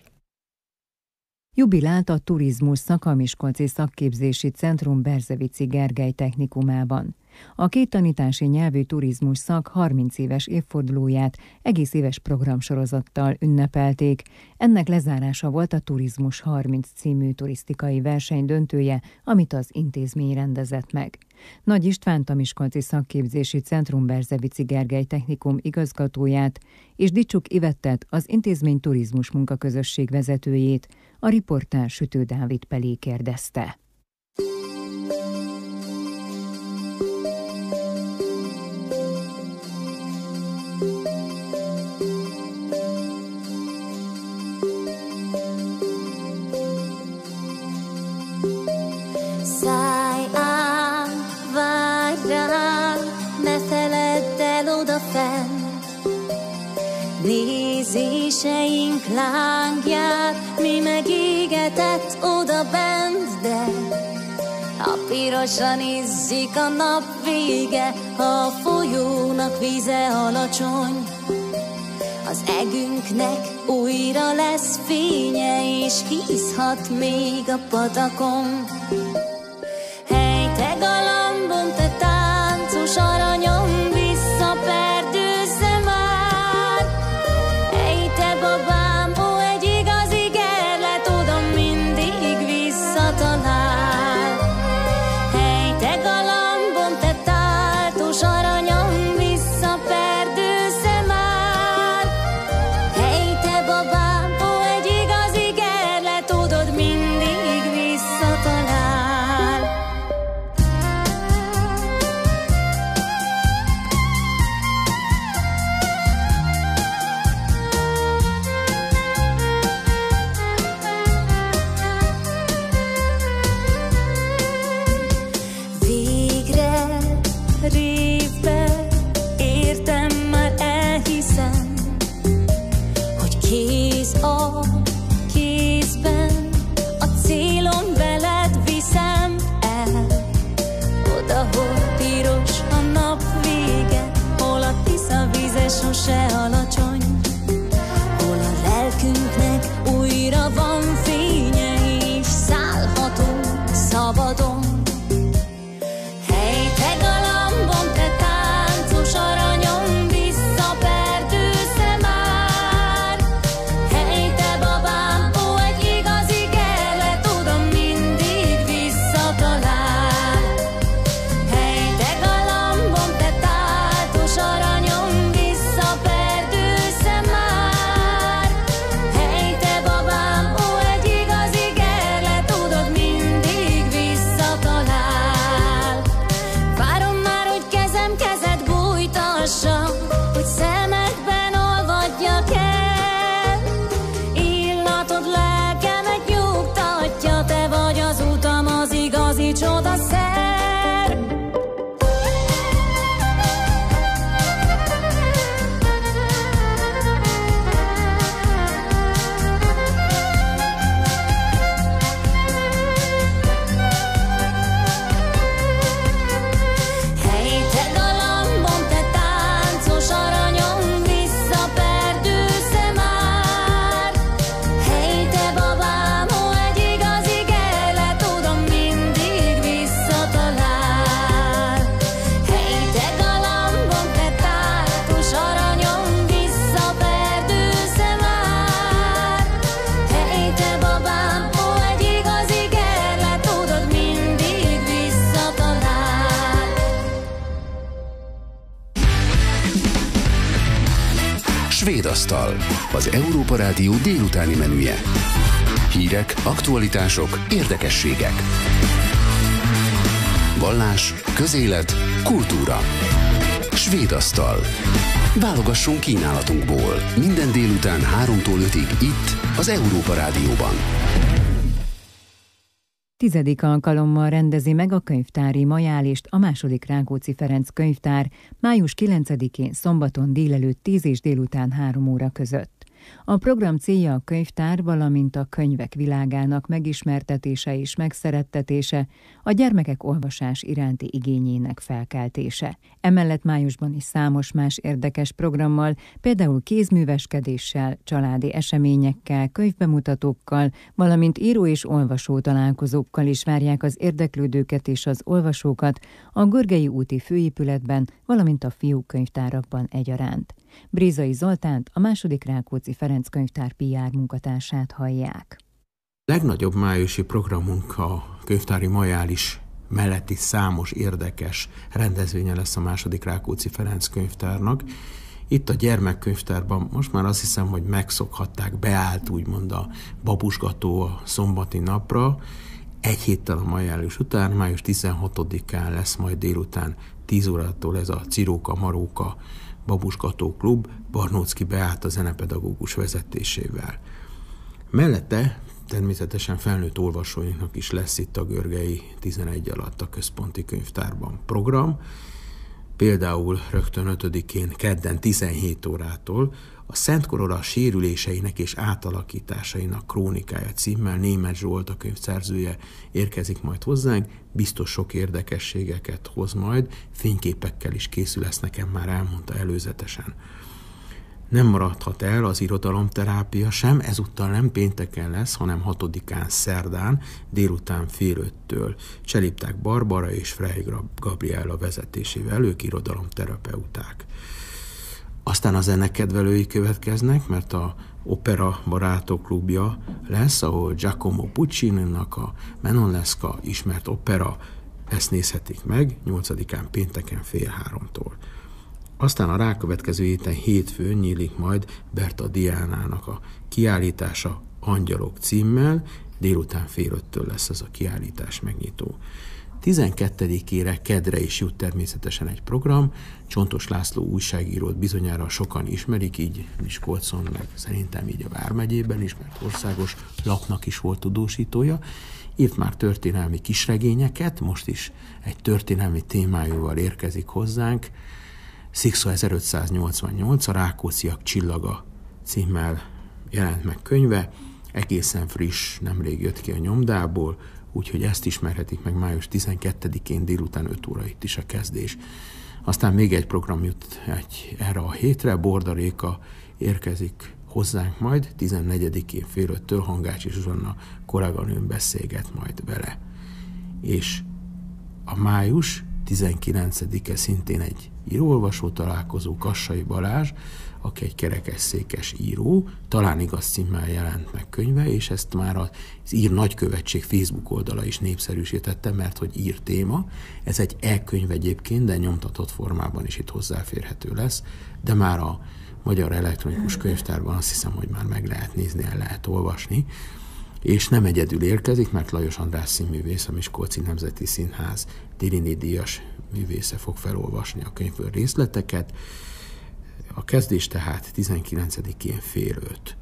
Jubilált a turizmus szaka a Miskolci Szakképzési Centrum Berzevici Gergely Technikumában. A két tanítási nyelvű turizmus szak harminc éves évfordulóját egész éves programsorozattal ünnepelték. Ennek lezárása volt a Turizmus harminc című turisztikai verseny döntője, amit az intézmény rendezett meg. Nagy Istvánt, a Miskolci Szakképzési Centrum Berzevici Gergely Technikum igazgatóját és Dicsuk Ivettet, az intézmény turizmus munkaközösség vezetőjét, a riportár Sütő Dávid Pelé kérdezte.
Szállj ám, várj rám, ne feledd el odafenn. Nézéseink lángját, mi megégetett odabent, de a pirosan izzik a nap vége, ha a folyónak víze alacsony. Az egünknek újra lesz fénye, és hízhat még a patakon. Hey, te galambom, te táncos aranyom, visszaperdőzze már. Hey, te babám, ó, egy igazi gerlet, oda mindig visszatalál. Hey, te galambom, te táncos aranyom, visszaperdőzze már. Hey, te babám, ó, egy igazi gerlet, odad mindig visszatalál.
Svédasztal, az Európa Rádió délutáni menüje. Hírek, aktualitások, érdekességek. Vallás, közélet, kultúra. Svédasztal. Válogassunk kínálatunkból. Minden délután háromtól ötig itt, az Európa Rádióban.
Tizedik alkalommal rendezi meg a könyvtári majálist a második Rákóczi Ferenc könyvtár május kilencedikén szombaton délelőtt tíz és délután három óra között. A program célja a könyvtár, valamint a könyvek világának megismertetése és megszerettetése, a gyermekek olvasás iránti igényének felkeltése. Emellett májusban is számos más érdekes programmal, például kézműveskedéssel, családi eseményekkel, könyvbemutatókkal, valamint író és olvasó találkozókkal is várják az érdeklődőket és az olvasókat a Görgei úti főépületben, valamint a fiúkönyvtárakban egyaránt. Brézai Zoltánt, a második Rákóczi Ferenc könyvtár pé er munkatársát hallják.
Legnagyobb májusi programunk a könyvtári majális melletti számos érdekes rendezvénye lesz a második Rákóczi Ferenc könyvtárnak. Itt a gyermekkönyvtárban most már azt hiszem, hogy megszokhatták, beállt úgymond a babusgató a szombati napra. Egy héttel a majális után, május tizenhatodikán lesz majd délután tíz órától ez a Ciróka Maróka babusgató klub, Barnóczky Beáta zenepedagógus vezetésével. Mellette természetesen felnőtt olvasóinknak is lesz itt a Görgei tizenegy alatt a központi könyvtárban program. Például rögtön ötödikén kedden tizenhét órától a Szent Korona sérüléseinek és átalakításainak krónikája címmel Németh Zsolt, a könyvszerzője érkezik majd hozzánk, biztos sok érdekességeket hoz majd, fényképekkel is készül, ezt nekem már elmondta előzetesen. Nem maradhat el az irodalomterápia sem, ezúttal nem pénteken lesz, hanem hatodikán szerdán, délután fél öttől. Cselipták Barbara és Frey Gabriella vezetésével, ők irodalomterapeuták. Aztán a zenekedvelői következnek, mert a Opera Barátok klubja lesz, ahol Giacomo Puccininak a Manon Lescaut ismert opera, ezt nézhetik meg, nyolcadikán pénteken fél háromtól. Aztán a rákövetkező héten hétfőn nyílik majd Berta Diánának a kiállítása Angyalok címmel, délután fél öttől lesz ez a kiállítás megnyitó. tizenkettedikére kedre is jut természetesen egy program, Csontos László újságírót bizonyára sokan ismerik, így Miskolcon, meg szerintem így a Vármegyében is, mert országos lapnak is volt tudósítója. Írt már történelmi kisregényeket, most is egy történelmi témájúval érkezik hozzánk. Szikszó ezerötszáznyolcvannyolc, a Rákócziak csillaga címmel jelent meg könyve, egészen friss, nemrég jött ki a nyomdából, úgyhogy ezt ismerhetik meg május tizenkettedikén délután öt óra itt is a kezdés. Aztán még egy program jut egy, erre a hétre, Borda Réka érkezik hozzánk majd, tizennegyedikén fél öttől Hangácsi Zsuzsanna kolléganőm beszélget majd vele. És a május tizenkilencedike szintén egy író-olvasó találkozó, Kassai Balázs, aki egy kerekesszékes író, Talán igaz címmel jelent meg könyve, és ezt már az Ír Nagykövetség Facebook oldala is népszerűsítette, mert hogy ír téma. Ez egy e-könyv egyébként, de nyomtatott formában is itt hozzáférhető lesz, de már a Magyar Elektronikus Könyvtárban azt hiszem, hogy már meg lehet nézni, el lehet olvasni. És nem egyedül érkezik, mert Lajos András színművész, a Miskolci Nemzeti Színház Dirini díjas művésze fog felolvasni a könyvből részleteket. A kezdés tehát tizenkilencedikén fél öt.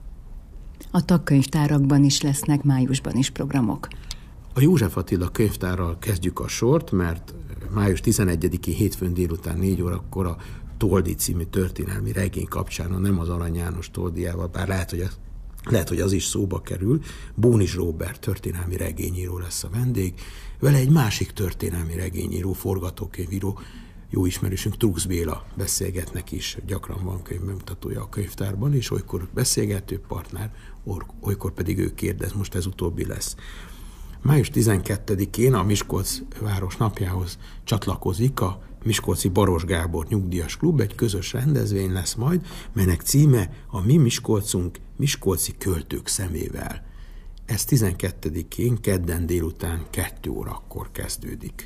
A tagkönyvtárakban is lesznek májusban is programok.
A József Attila könyvtárral kezdjük a sort, mert május tizenegyedikén hétfőn délután négy órakor a Toldi című történelmi regény kapcsán, nem az Arany János Toldiával, bár lehet, hogy az, lehet, hogy az is szóba kerül, Bónis Róbert történelmi regényíró lesz a vendég, vele egy másik történelmi regényíró, forgatókönyvíró, jó ismerősünk Trux Béla beszélgetnek is, gyakran van könyvbemutatója a könyvtárban, és olykor beszélgető partner, olykor pedig ő kérdez, most ez utóbbi lesz. május tizenkettedikén a Miskolc város napjához csatlakozik a Miskolci Baros Gábor nyugdíjas klub, egy közös rendezvény lesz majd, melynek címe a Mi Miskolcunk miskolci költők szemével. Ez tizenkettedikén kedden délután kettő órakor kezdődik.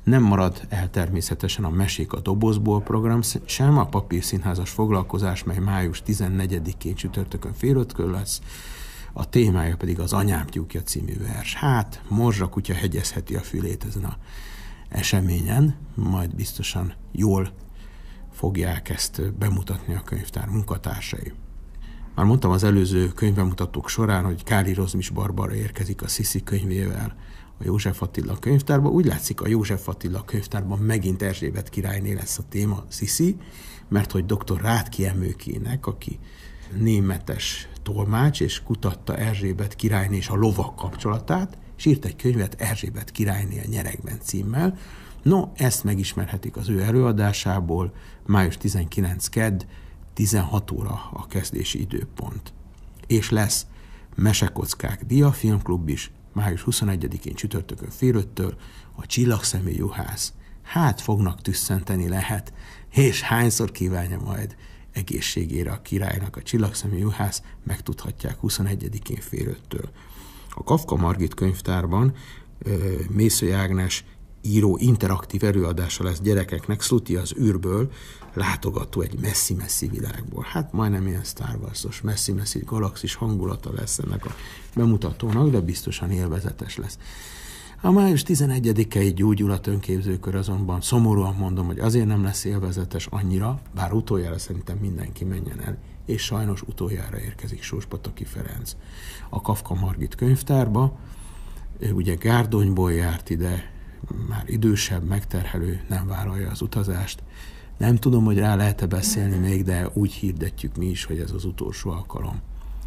Nem marad el természetesen a Mesék a dobozból program sem, a papírszínházas foglalkozás, mely május tizennegyedikén csütörtökön fél ötkor lesz, a témája pedig az Anyám tyúkja című vers. Hát, morzsa kutya hegyezheti a fülét ezen a eseményen, majd biztosan jól fogják ezt bemutatni a könyvtár munkatársai. Már mondtam az előző könyvbemutatók során, hogy Káli Rozmis Barbara érkezik a Sziszi könyvével a József Attila könyvtárba. Úgy látszik, a József Attila könyvtárban megint Erzsébet királyné lesz a téma, Sziszi, mert hogy dr. Rátki Emőkének, aki németes tolmács, és kutatta Erzsébet királyné és a lovak kapcsolatát, és írt egy könyvet Erzsébet királyné a nyeregben címmel. No, ezt megismerhetik az ő előadásából, május tizenkilencedike kedd, tizenhat óra a kezdési időpont. És lesz Mesekockák Diafilmklub is, május huszonegyedikén csütörtökön fél öttől, a Csillagszemű juhász. Hát fognak tüsszenteni lehet, és hányszor kívánja majd egészségére a királynak a Csillagszemű juhász, megtudhatják huszonegyedikén fél öttől. A Kafka Margit könyvtárban Mészői Ágnes író interaktív előadása lesz gyerekeknek, Szluti az űrből, látogató egy messzi-messzi világból. Hát majdnem ilyen Star Wars-os, messzi-messzi galaxis hangulata lesz ennek a bemutatónak, de biztosan élvezetes lesz. A május tizenegyedikei Gyógyulat önképzőkör azonban szomorúan mondom, hogy azért nem lesz élvezetes annyira, bár utoljára szerintem mindenki menjen el, és sajnos utoljára érkezik Sóspataki Ferenc a Kafka Margit könyvtárba. Ő ugye Gárdonyból járt ide, már idősebb, megterhelő, nem vállalja az utazást. Nem tudom, hogy rá lehet-e beszélni még, de úgy hirdetjük mi is, hogy ez az utolsó alkalom.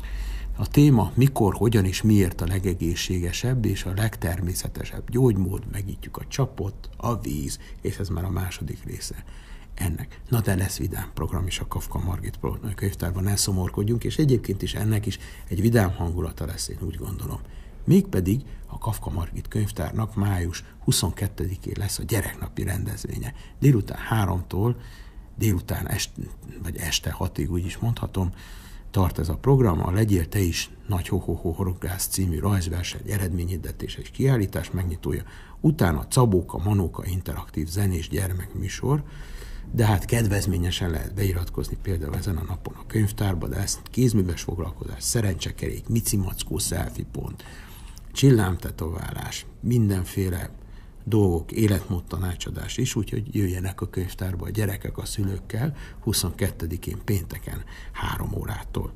A téma mikor, hogyan és miért a legegészségesebb és a legtermészetesebb gyógymód, megítjük a csapot, a víz, és ez már a második része ennek. Na de lesz vidám program is a Kafka Margit könyvtárban, ne szomorkodjunk, és egyébként is ennek is egy vidám hangulata lesz, én úgy gondolom. Mégpedig a Kafka Margit könyvtárnak május huszonkettedikén lesz a gyereknapi rendezvénye. Délután háromtól, délután este, vagy este hatig, úgy is mondhatom, tart ez a program, a Legyél te is nagy ho-ho-ho horoggász című rajzverseny, eredményhirdetés és kiállítás megnyitója, utána Cabóka Manóka interaktív zenés gyermekműsor, de hát kedvezményesen lehet beiratkozni például ezen a napon a könyvtárba, de ezt kézműves foglalkozás, szerencsekerék, micimackó, selfie pont, csillámtetoválás, mindenféle dolgok, életmód tanácsadás is, úgyhogy jöjjenek a könyvtárba a gyerekek a szülőkkel huszonkettedikén pénteken három órától.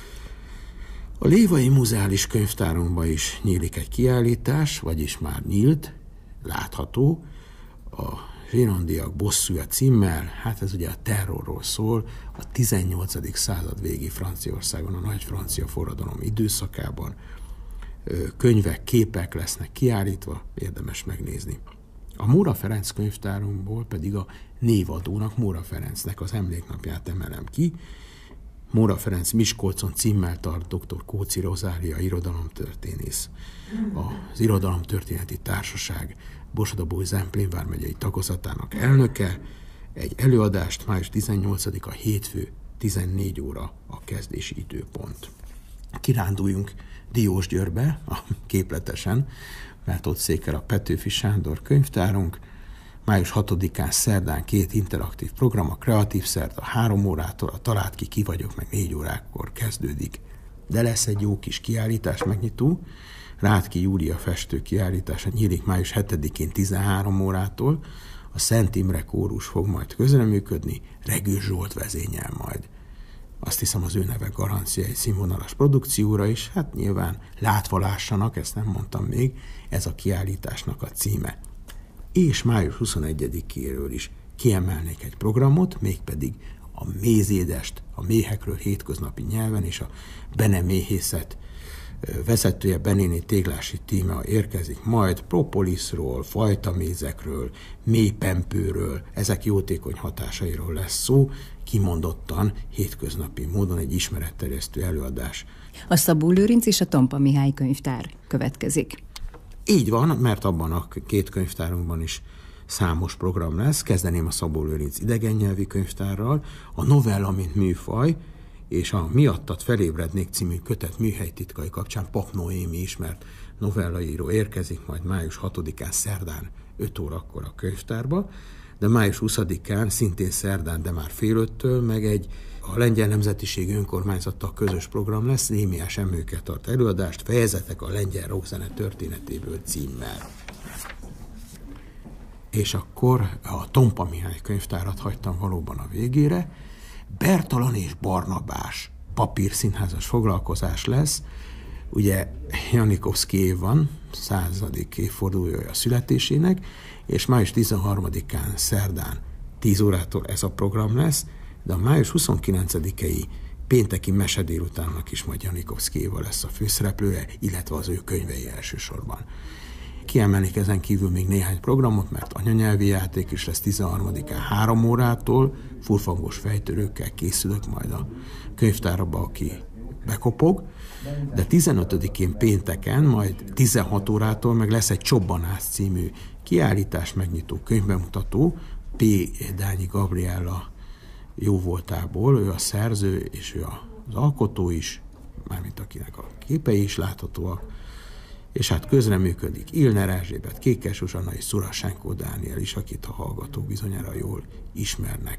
A Lévai Muzeális Könyvtárunkban is nyílik egy kiállítás, vagyis már nyílt, látható, a Zsinondiak bosszúja címmel, hát ez ugye a terrorról szól, a tizennyolcadik század végi Franciaországon, a nagy francia forradalom időszakában. Könyvek, képek lesznek kiállítva, érdemes megnézni. A Móra Ferenc könyvtárunkból pedig a névadónak, Móra Ferencnek az emléknapját emelem ki. Móra Ferenc Miskolcon címmel tart dr. Kóczi Rozália irodalomtörténész. Az Irodalomtörténeti Társaság Borsod-Abaúj Zemplén vármegyei tagozatának elnöke. Egy előadást május tizennyolcadika hétfő tizennégy óra a kezdési időpont. Kiránduljunk Diósgyőrbe, a képletesen, mert ott székel a Petőfi Sándor könyvtárunk. május hatodikán szerdán két interaktív program, a Kreatív Szerda három órától, a Találd ki, ki vagyok, meg négy órákkor kezdődik. De lesz egy jó kis kiállítás megnyitó, Rátki Júlia festő kiállítása nyílik május hetedikén tizenhárom órától, a Szent Imre kórus fog majd közreműködni, Regő Zsolt vezényel majd. Azt hiszem, az ő neve garancia egy színvonalas produkcióra is, hát nyilván látva lássanak, ezt nem mondtam még, ez a kiállításnak a címe. És május huszonegyedikéről is kiemelnék egy programot, mégpedig a mézédest, a méhekről hétköznapi nyelven, és a Bene méhészet vezetője Benéni Téglási Tímea érkezik majd, propolisról, fajtamézekről, mélypempőről, ezek jótékony hatásairól lesz szó, kimondottan hétköznapi módon egy ismeretterjesztő előadás.
A Szabó Lőrinc és a Tompa Mihály könyvtár következik.
Így van, mert abban a két könyvtárunkban is számos program lesz. Kezdeném a Szabó Lőrinc idegennyelvi könyvtárral. A novella, mint műfaj, és a Miattad felébrednék című kötet műhelytitkai kapcsán Pap Noémi ismert novellaíró érkezik majd május hatodikán szerdán öt órakor a könyvtárba, de május huszadikán szintén szerdán, de már fél öttől meg egy a Lengyel Nemzetiségi Önkormányzattal közös program lesz, Némiás Emőke tart előadást, Fejezetek a lengyel rockzene történetéből címmel. És akkor a Tompa Mihály könyvtárat hagytam valóban a végére. Bertalan és Barnabás papírszínházas foglalkozás lesz. Ugye Janikovszky év van, századik évfordulója a születésének, és május tizenharmadikán szerdán tíz órától ez a program lesz, de a május huszonkilencedikei pénteki mese délutánnak is majd Janikovszkyéval lesz a főszereplője, illetve az ő könyvei elsősorban. Kiemelik ezen kívül még néhány programot, mert anyanyelvi játék is lesz tizenharmadikán három órától, furfangos fejtörőkkel készülök majd a könyvtárba, aki bekopog, de tizenötödikén pénteken, majd tizenhat órától meg lesz egy Csobbanász című kiállítás megnyitó könyvbemutató, P. Dányi Gabriella jóvoltából, ő a szerző, és ő az alkotó is, mármint akinek a képei is láthatóak, és hát közreműködik Illner Erzsébet, Kékes Zsuzsanna és Szurasenko Dániel is, akit a hallgatók bizonyára jól ismernek.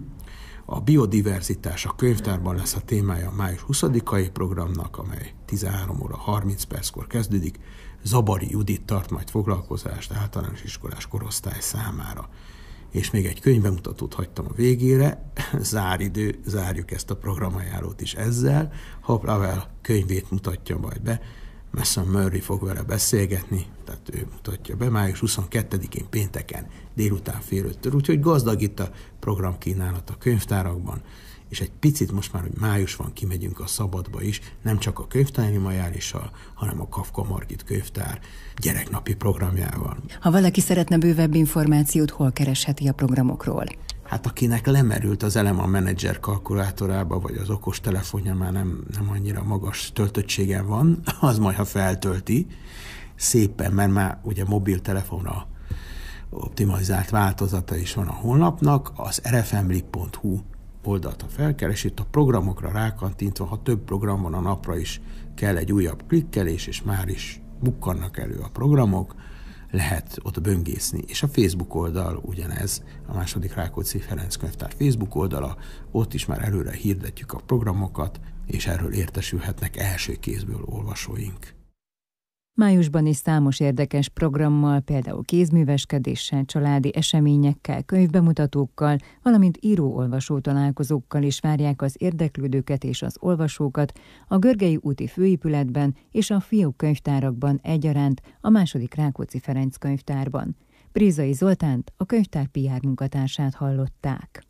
A biodiverzitás a könyvtárban lesz a témája a május huszadikai programnak, amely tizenhárom óra harminc perckor kezdődik. Zabari Judit tart majd foglalkozást általános iskolás korosztály számára. És még egy könyvbemutatót hagytam a végére, záridő, zárjuk ezt a programajánlót is ezzel. Hop Ravel könyvét mutatja majd be, Mason Murray fog vele beszélgetni, tehát ő mutatja be május huszonkettedikén pénteken délután fél öttől, úgyhogy gazdag itt a programkínálat a könyvtárakban, és egy picit most már, hogy május van, kimegyünk a szabadba is, nem csak a könyvtári majálissal, hanem a Kafka Margit könyvtár gyereknapi programjával.
Ha valaki szeretne bővebb információt, hol keresheti a programokról?
Hát akinek lemerült az elem a menedzser kalkulátorába, vagy az okos telefonja már nem, nem annyira magas töltöttségen van, az majd, ha feltölti, szépen, mert már ugye mobiltelefonra optimalizált változata is van a honlapnak, az er ef em lib pont hu oldalt, ha felkeres, itt a programokra rákattintva, ha több program van a napra is, kell egy újabb klikkelés, és már is bukkannak elő a programok, lehet ott böngészni. És a Facebook oldal ugyanez, a második Rákóczi Ferenc könyvtár Facebook oldala, ott is már előre hirdetjük a programokat, és erről értesülhetnek első kézből olvasóink.
Májusban is számos érdekes programmal, például kézműveskedéssel, családi eseményekkel, könyvbemutatókkal, valamint író-olvasó találkozókkal is várják az érdeklődőket és az olvasókat a Görgei úti főépületben és a fiók könyvtárakban egyaránt a második Rákóczi Ferenc könyvtárban. Brézai Zoltánt, a könyvtár pé er munkatársát hallották.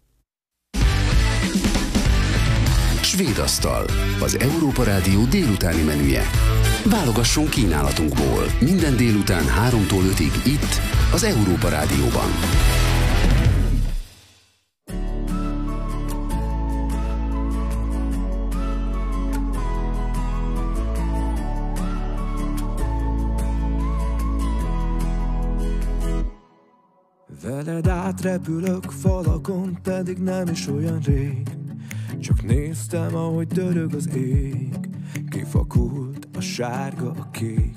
Svédasztal, az Európa Rádió délutáni menüje. Válogasson kínálatunkból minden délután háromtól ötig itt, az Európa Rádióban.
Veled átrepülök falakon, pedig nem is olyan rég. Csak néztem, ahogy dörög az ég, kifakult a sárga, a kék.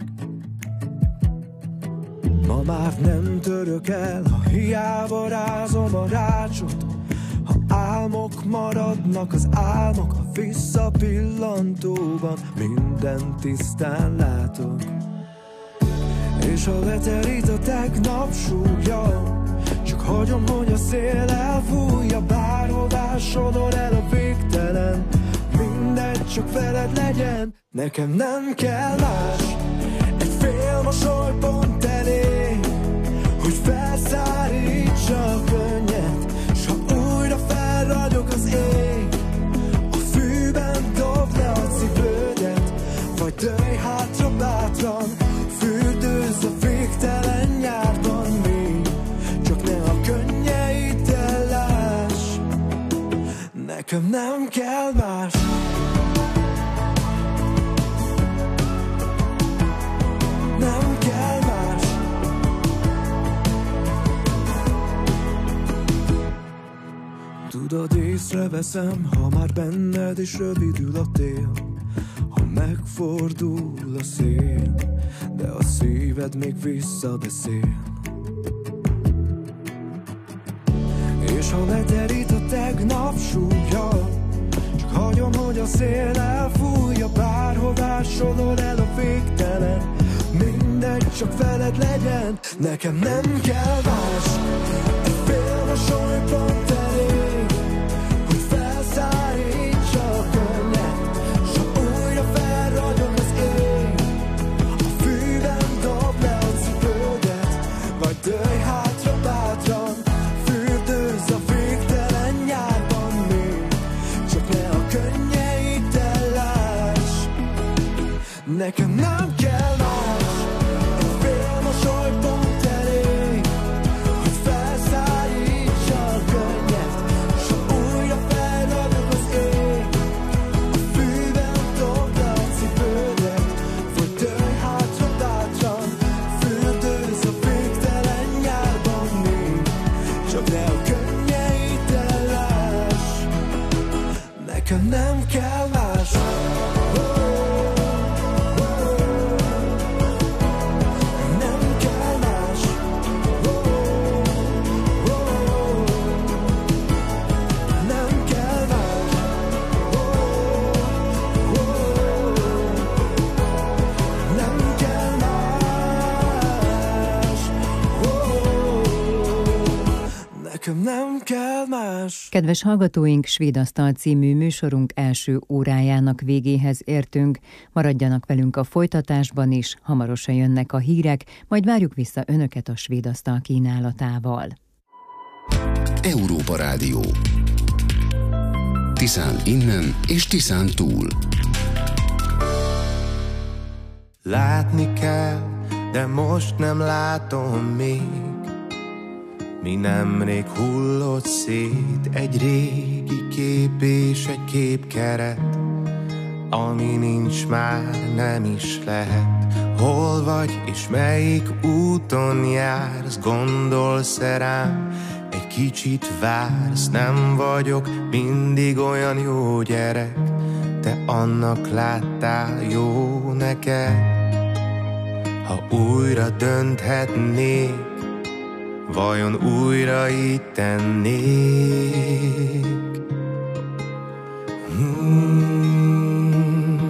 Ma már nem török el, ha hiába rázom a rácsot, ha álmok maradnak az álmok, a visszapillantóban minden tisztán látok. És ha leterít a tegnap súlya, csak hagyom, hogy a szél elfújja, bárhová sodor el a végtelen, mindegy, csak veled legyen. Nekem nem kell más, egy fél mosoly pont elég, hogy felszárítsa a könnyet, s ha újra felragyog az ég, a fűben dobd le a cipődet, vagy dőlj hátra bátran, fürdőzz a végtelen nyárban még, csak ne a könnyeiddel láss. Nekem nem kell más. Nem kell más.
Tudod, észreveszem, ha már benned is rövidül a tél, ha megfordul a szél, de a szíved még visszabeszél. És ha leterít a tegnap súlya, csak hagyom, hogy a szél elfújja, bárhová sodor el a végtelen, mindegy, csak veled legyen. Nekem nem kell más, egy fél mosoly pont elég, hogy felszárítsa a könnyed, s ha újra felragyog az ég, a fűben dob le a cipődet, vagy dőlj hátra bátran, fürdőzz a végtelen nyárban még, csak ne a könnyeiddel láss. Nekem nem kell más, egy fél mosoly pont elég, hogy felszárítsa a könnyed, s ha újra felragyog az ég, a fűben dobd le a cipődet, vagy dőlj hátra bátran, fürdőzz a végtelen nyárban még, csak ne a könnyeiddel láss. Nekem nem kell más. Nem kell más.
Kedves hallgatóink, Svéd Asztal című műsorunk első órájának végéhez értünk. Maradjanak velünk a folytatásban is, hamarosan jönnek a hírek, majd várjuk vissza önöket a Svéd Asztal kínálatával.
Európa Rádió. Tiszán innen és Tiszán túl.
Látni kell, de most nem látom még. Mi nemrég hullott szét egy régi kép és egy képkeret, ami nincs már, nem is lehet. Hol vagy és melyik úton jársz, gondolsz-e rám, egy kicsit vársz. Nem vagyok mindig olyan jó gyerek, te annak láttál jó neked. Ha újra dönthetnék, vajon újra így tennék? Hmm.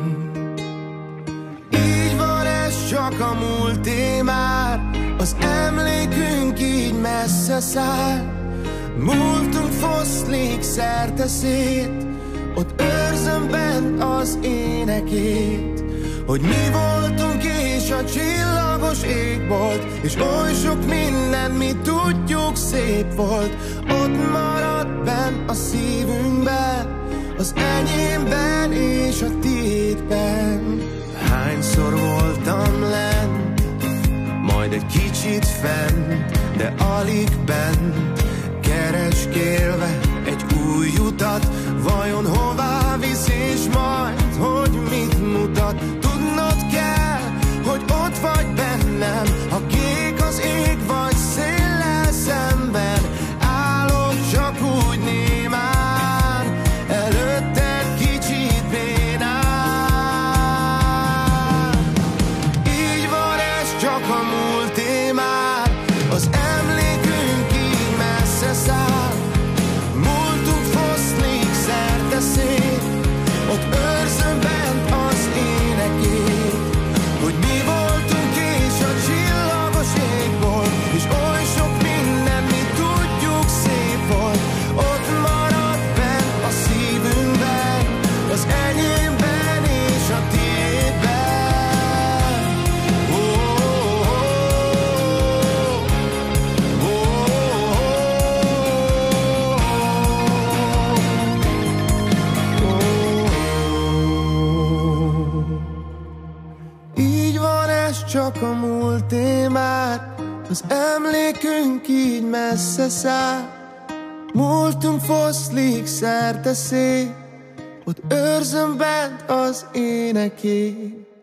Így van ez csak a múlté már, az emlékünk így messze száll. Múltunk foszlik szerte szét, ott őrzöm bent az énekét, hogy mi voltunk és a csillagos égbolt, és oly sok minden, mi tudjuk, szép volt. Ott maradt benn a szívünkben, az enyémben és a tiédben. Hányszor voltam lent, majd egy kicsit fent, de alig bent, kereskélve egy új utat. Vajon hová visz és majd, hogy mit mutat? Tudnod kell, hogy ott vagy bennem, ha kék az ég vagy széllel szemben. Állok csak úgy némán, előtted kicsit bénán. Így van ez csak a múlté már, az emlékünk így messze száll. Múltunk foszlik szerte szét, ott őrzöm bent az énekét, hogy mi voltunk és a csillagos égbolt, és oly sok minden, mi tudjuk, szép volt. Ott maradt bent a szívünkben, az enyémben és a tiédben. Oh, oh, oh, oh, oh. Így van ez csak a múlté már, az emlékünk így messze száll. Múltunk foszlik szerte szét, ott őrzöm bent az énekét,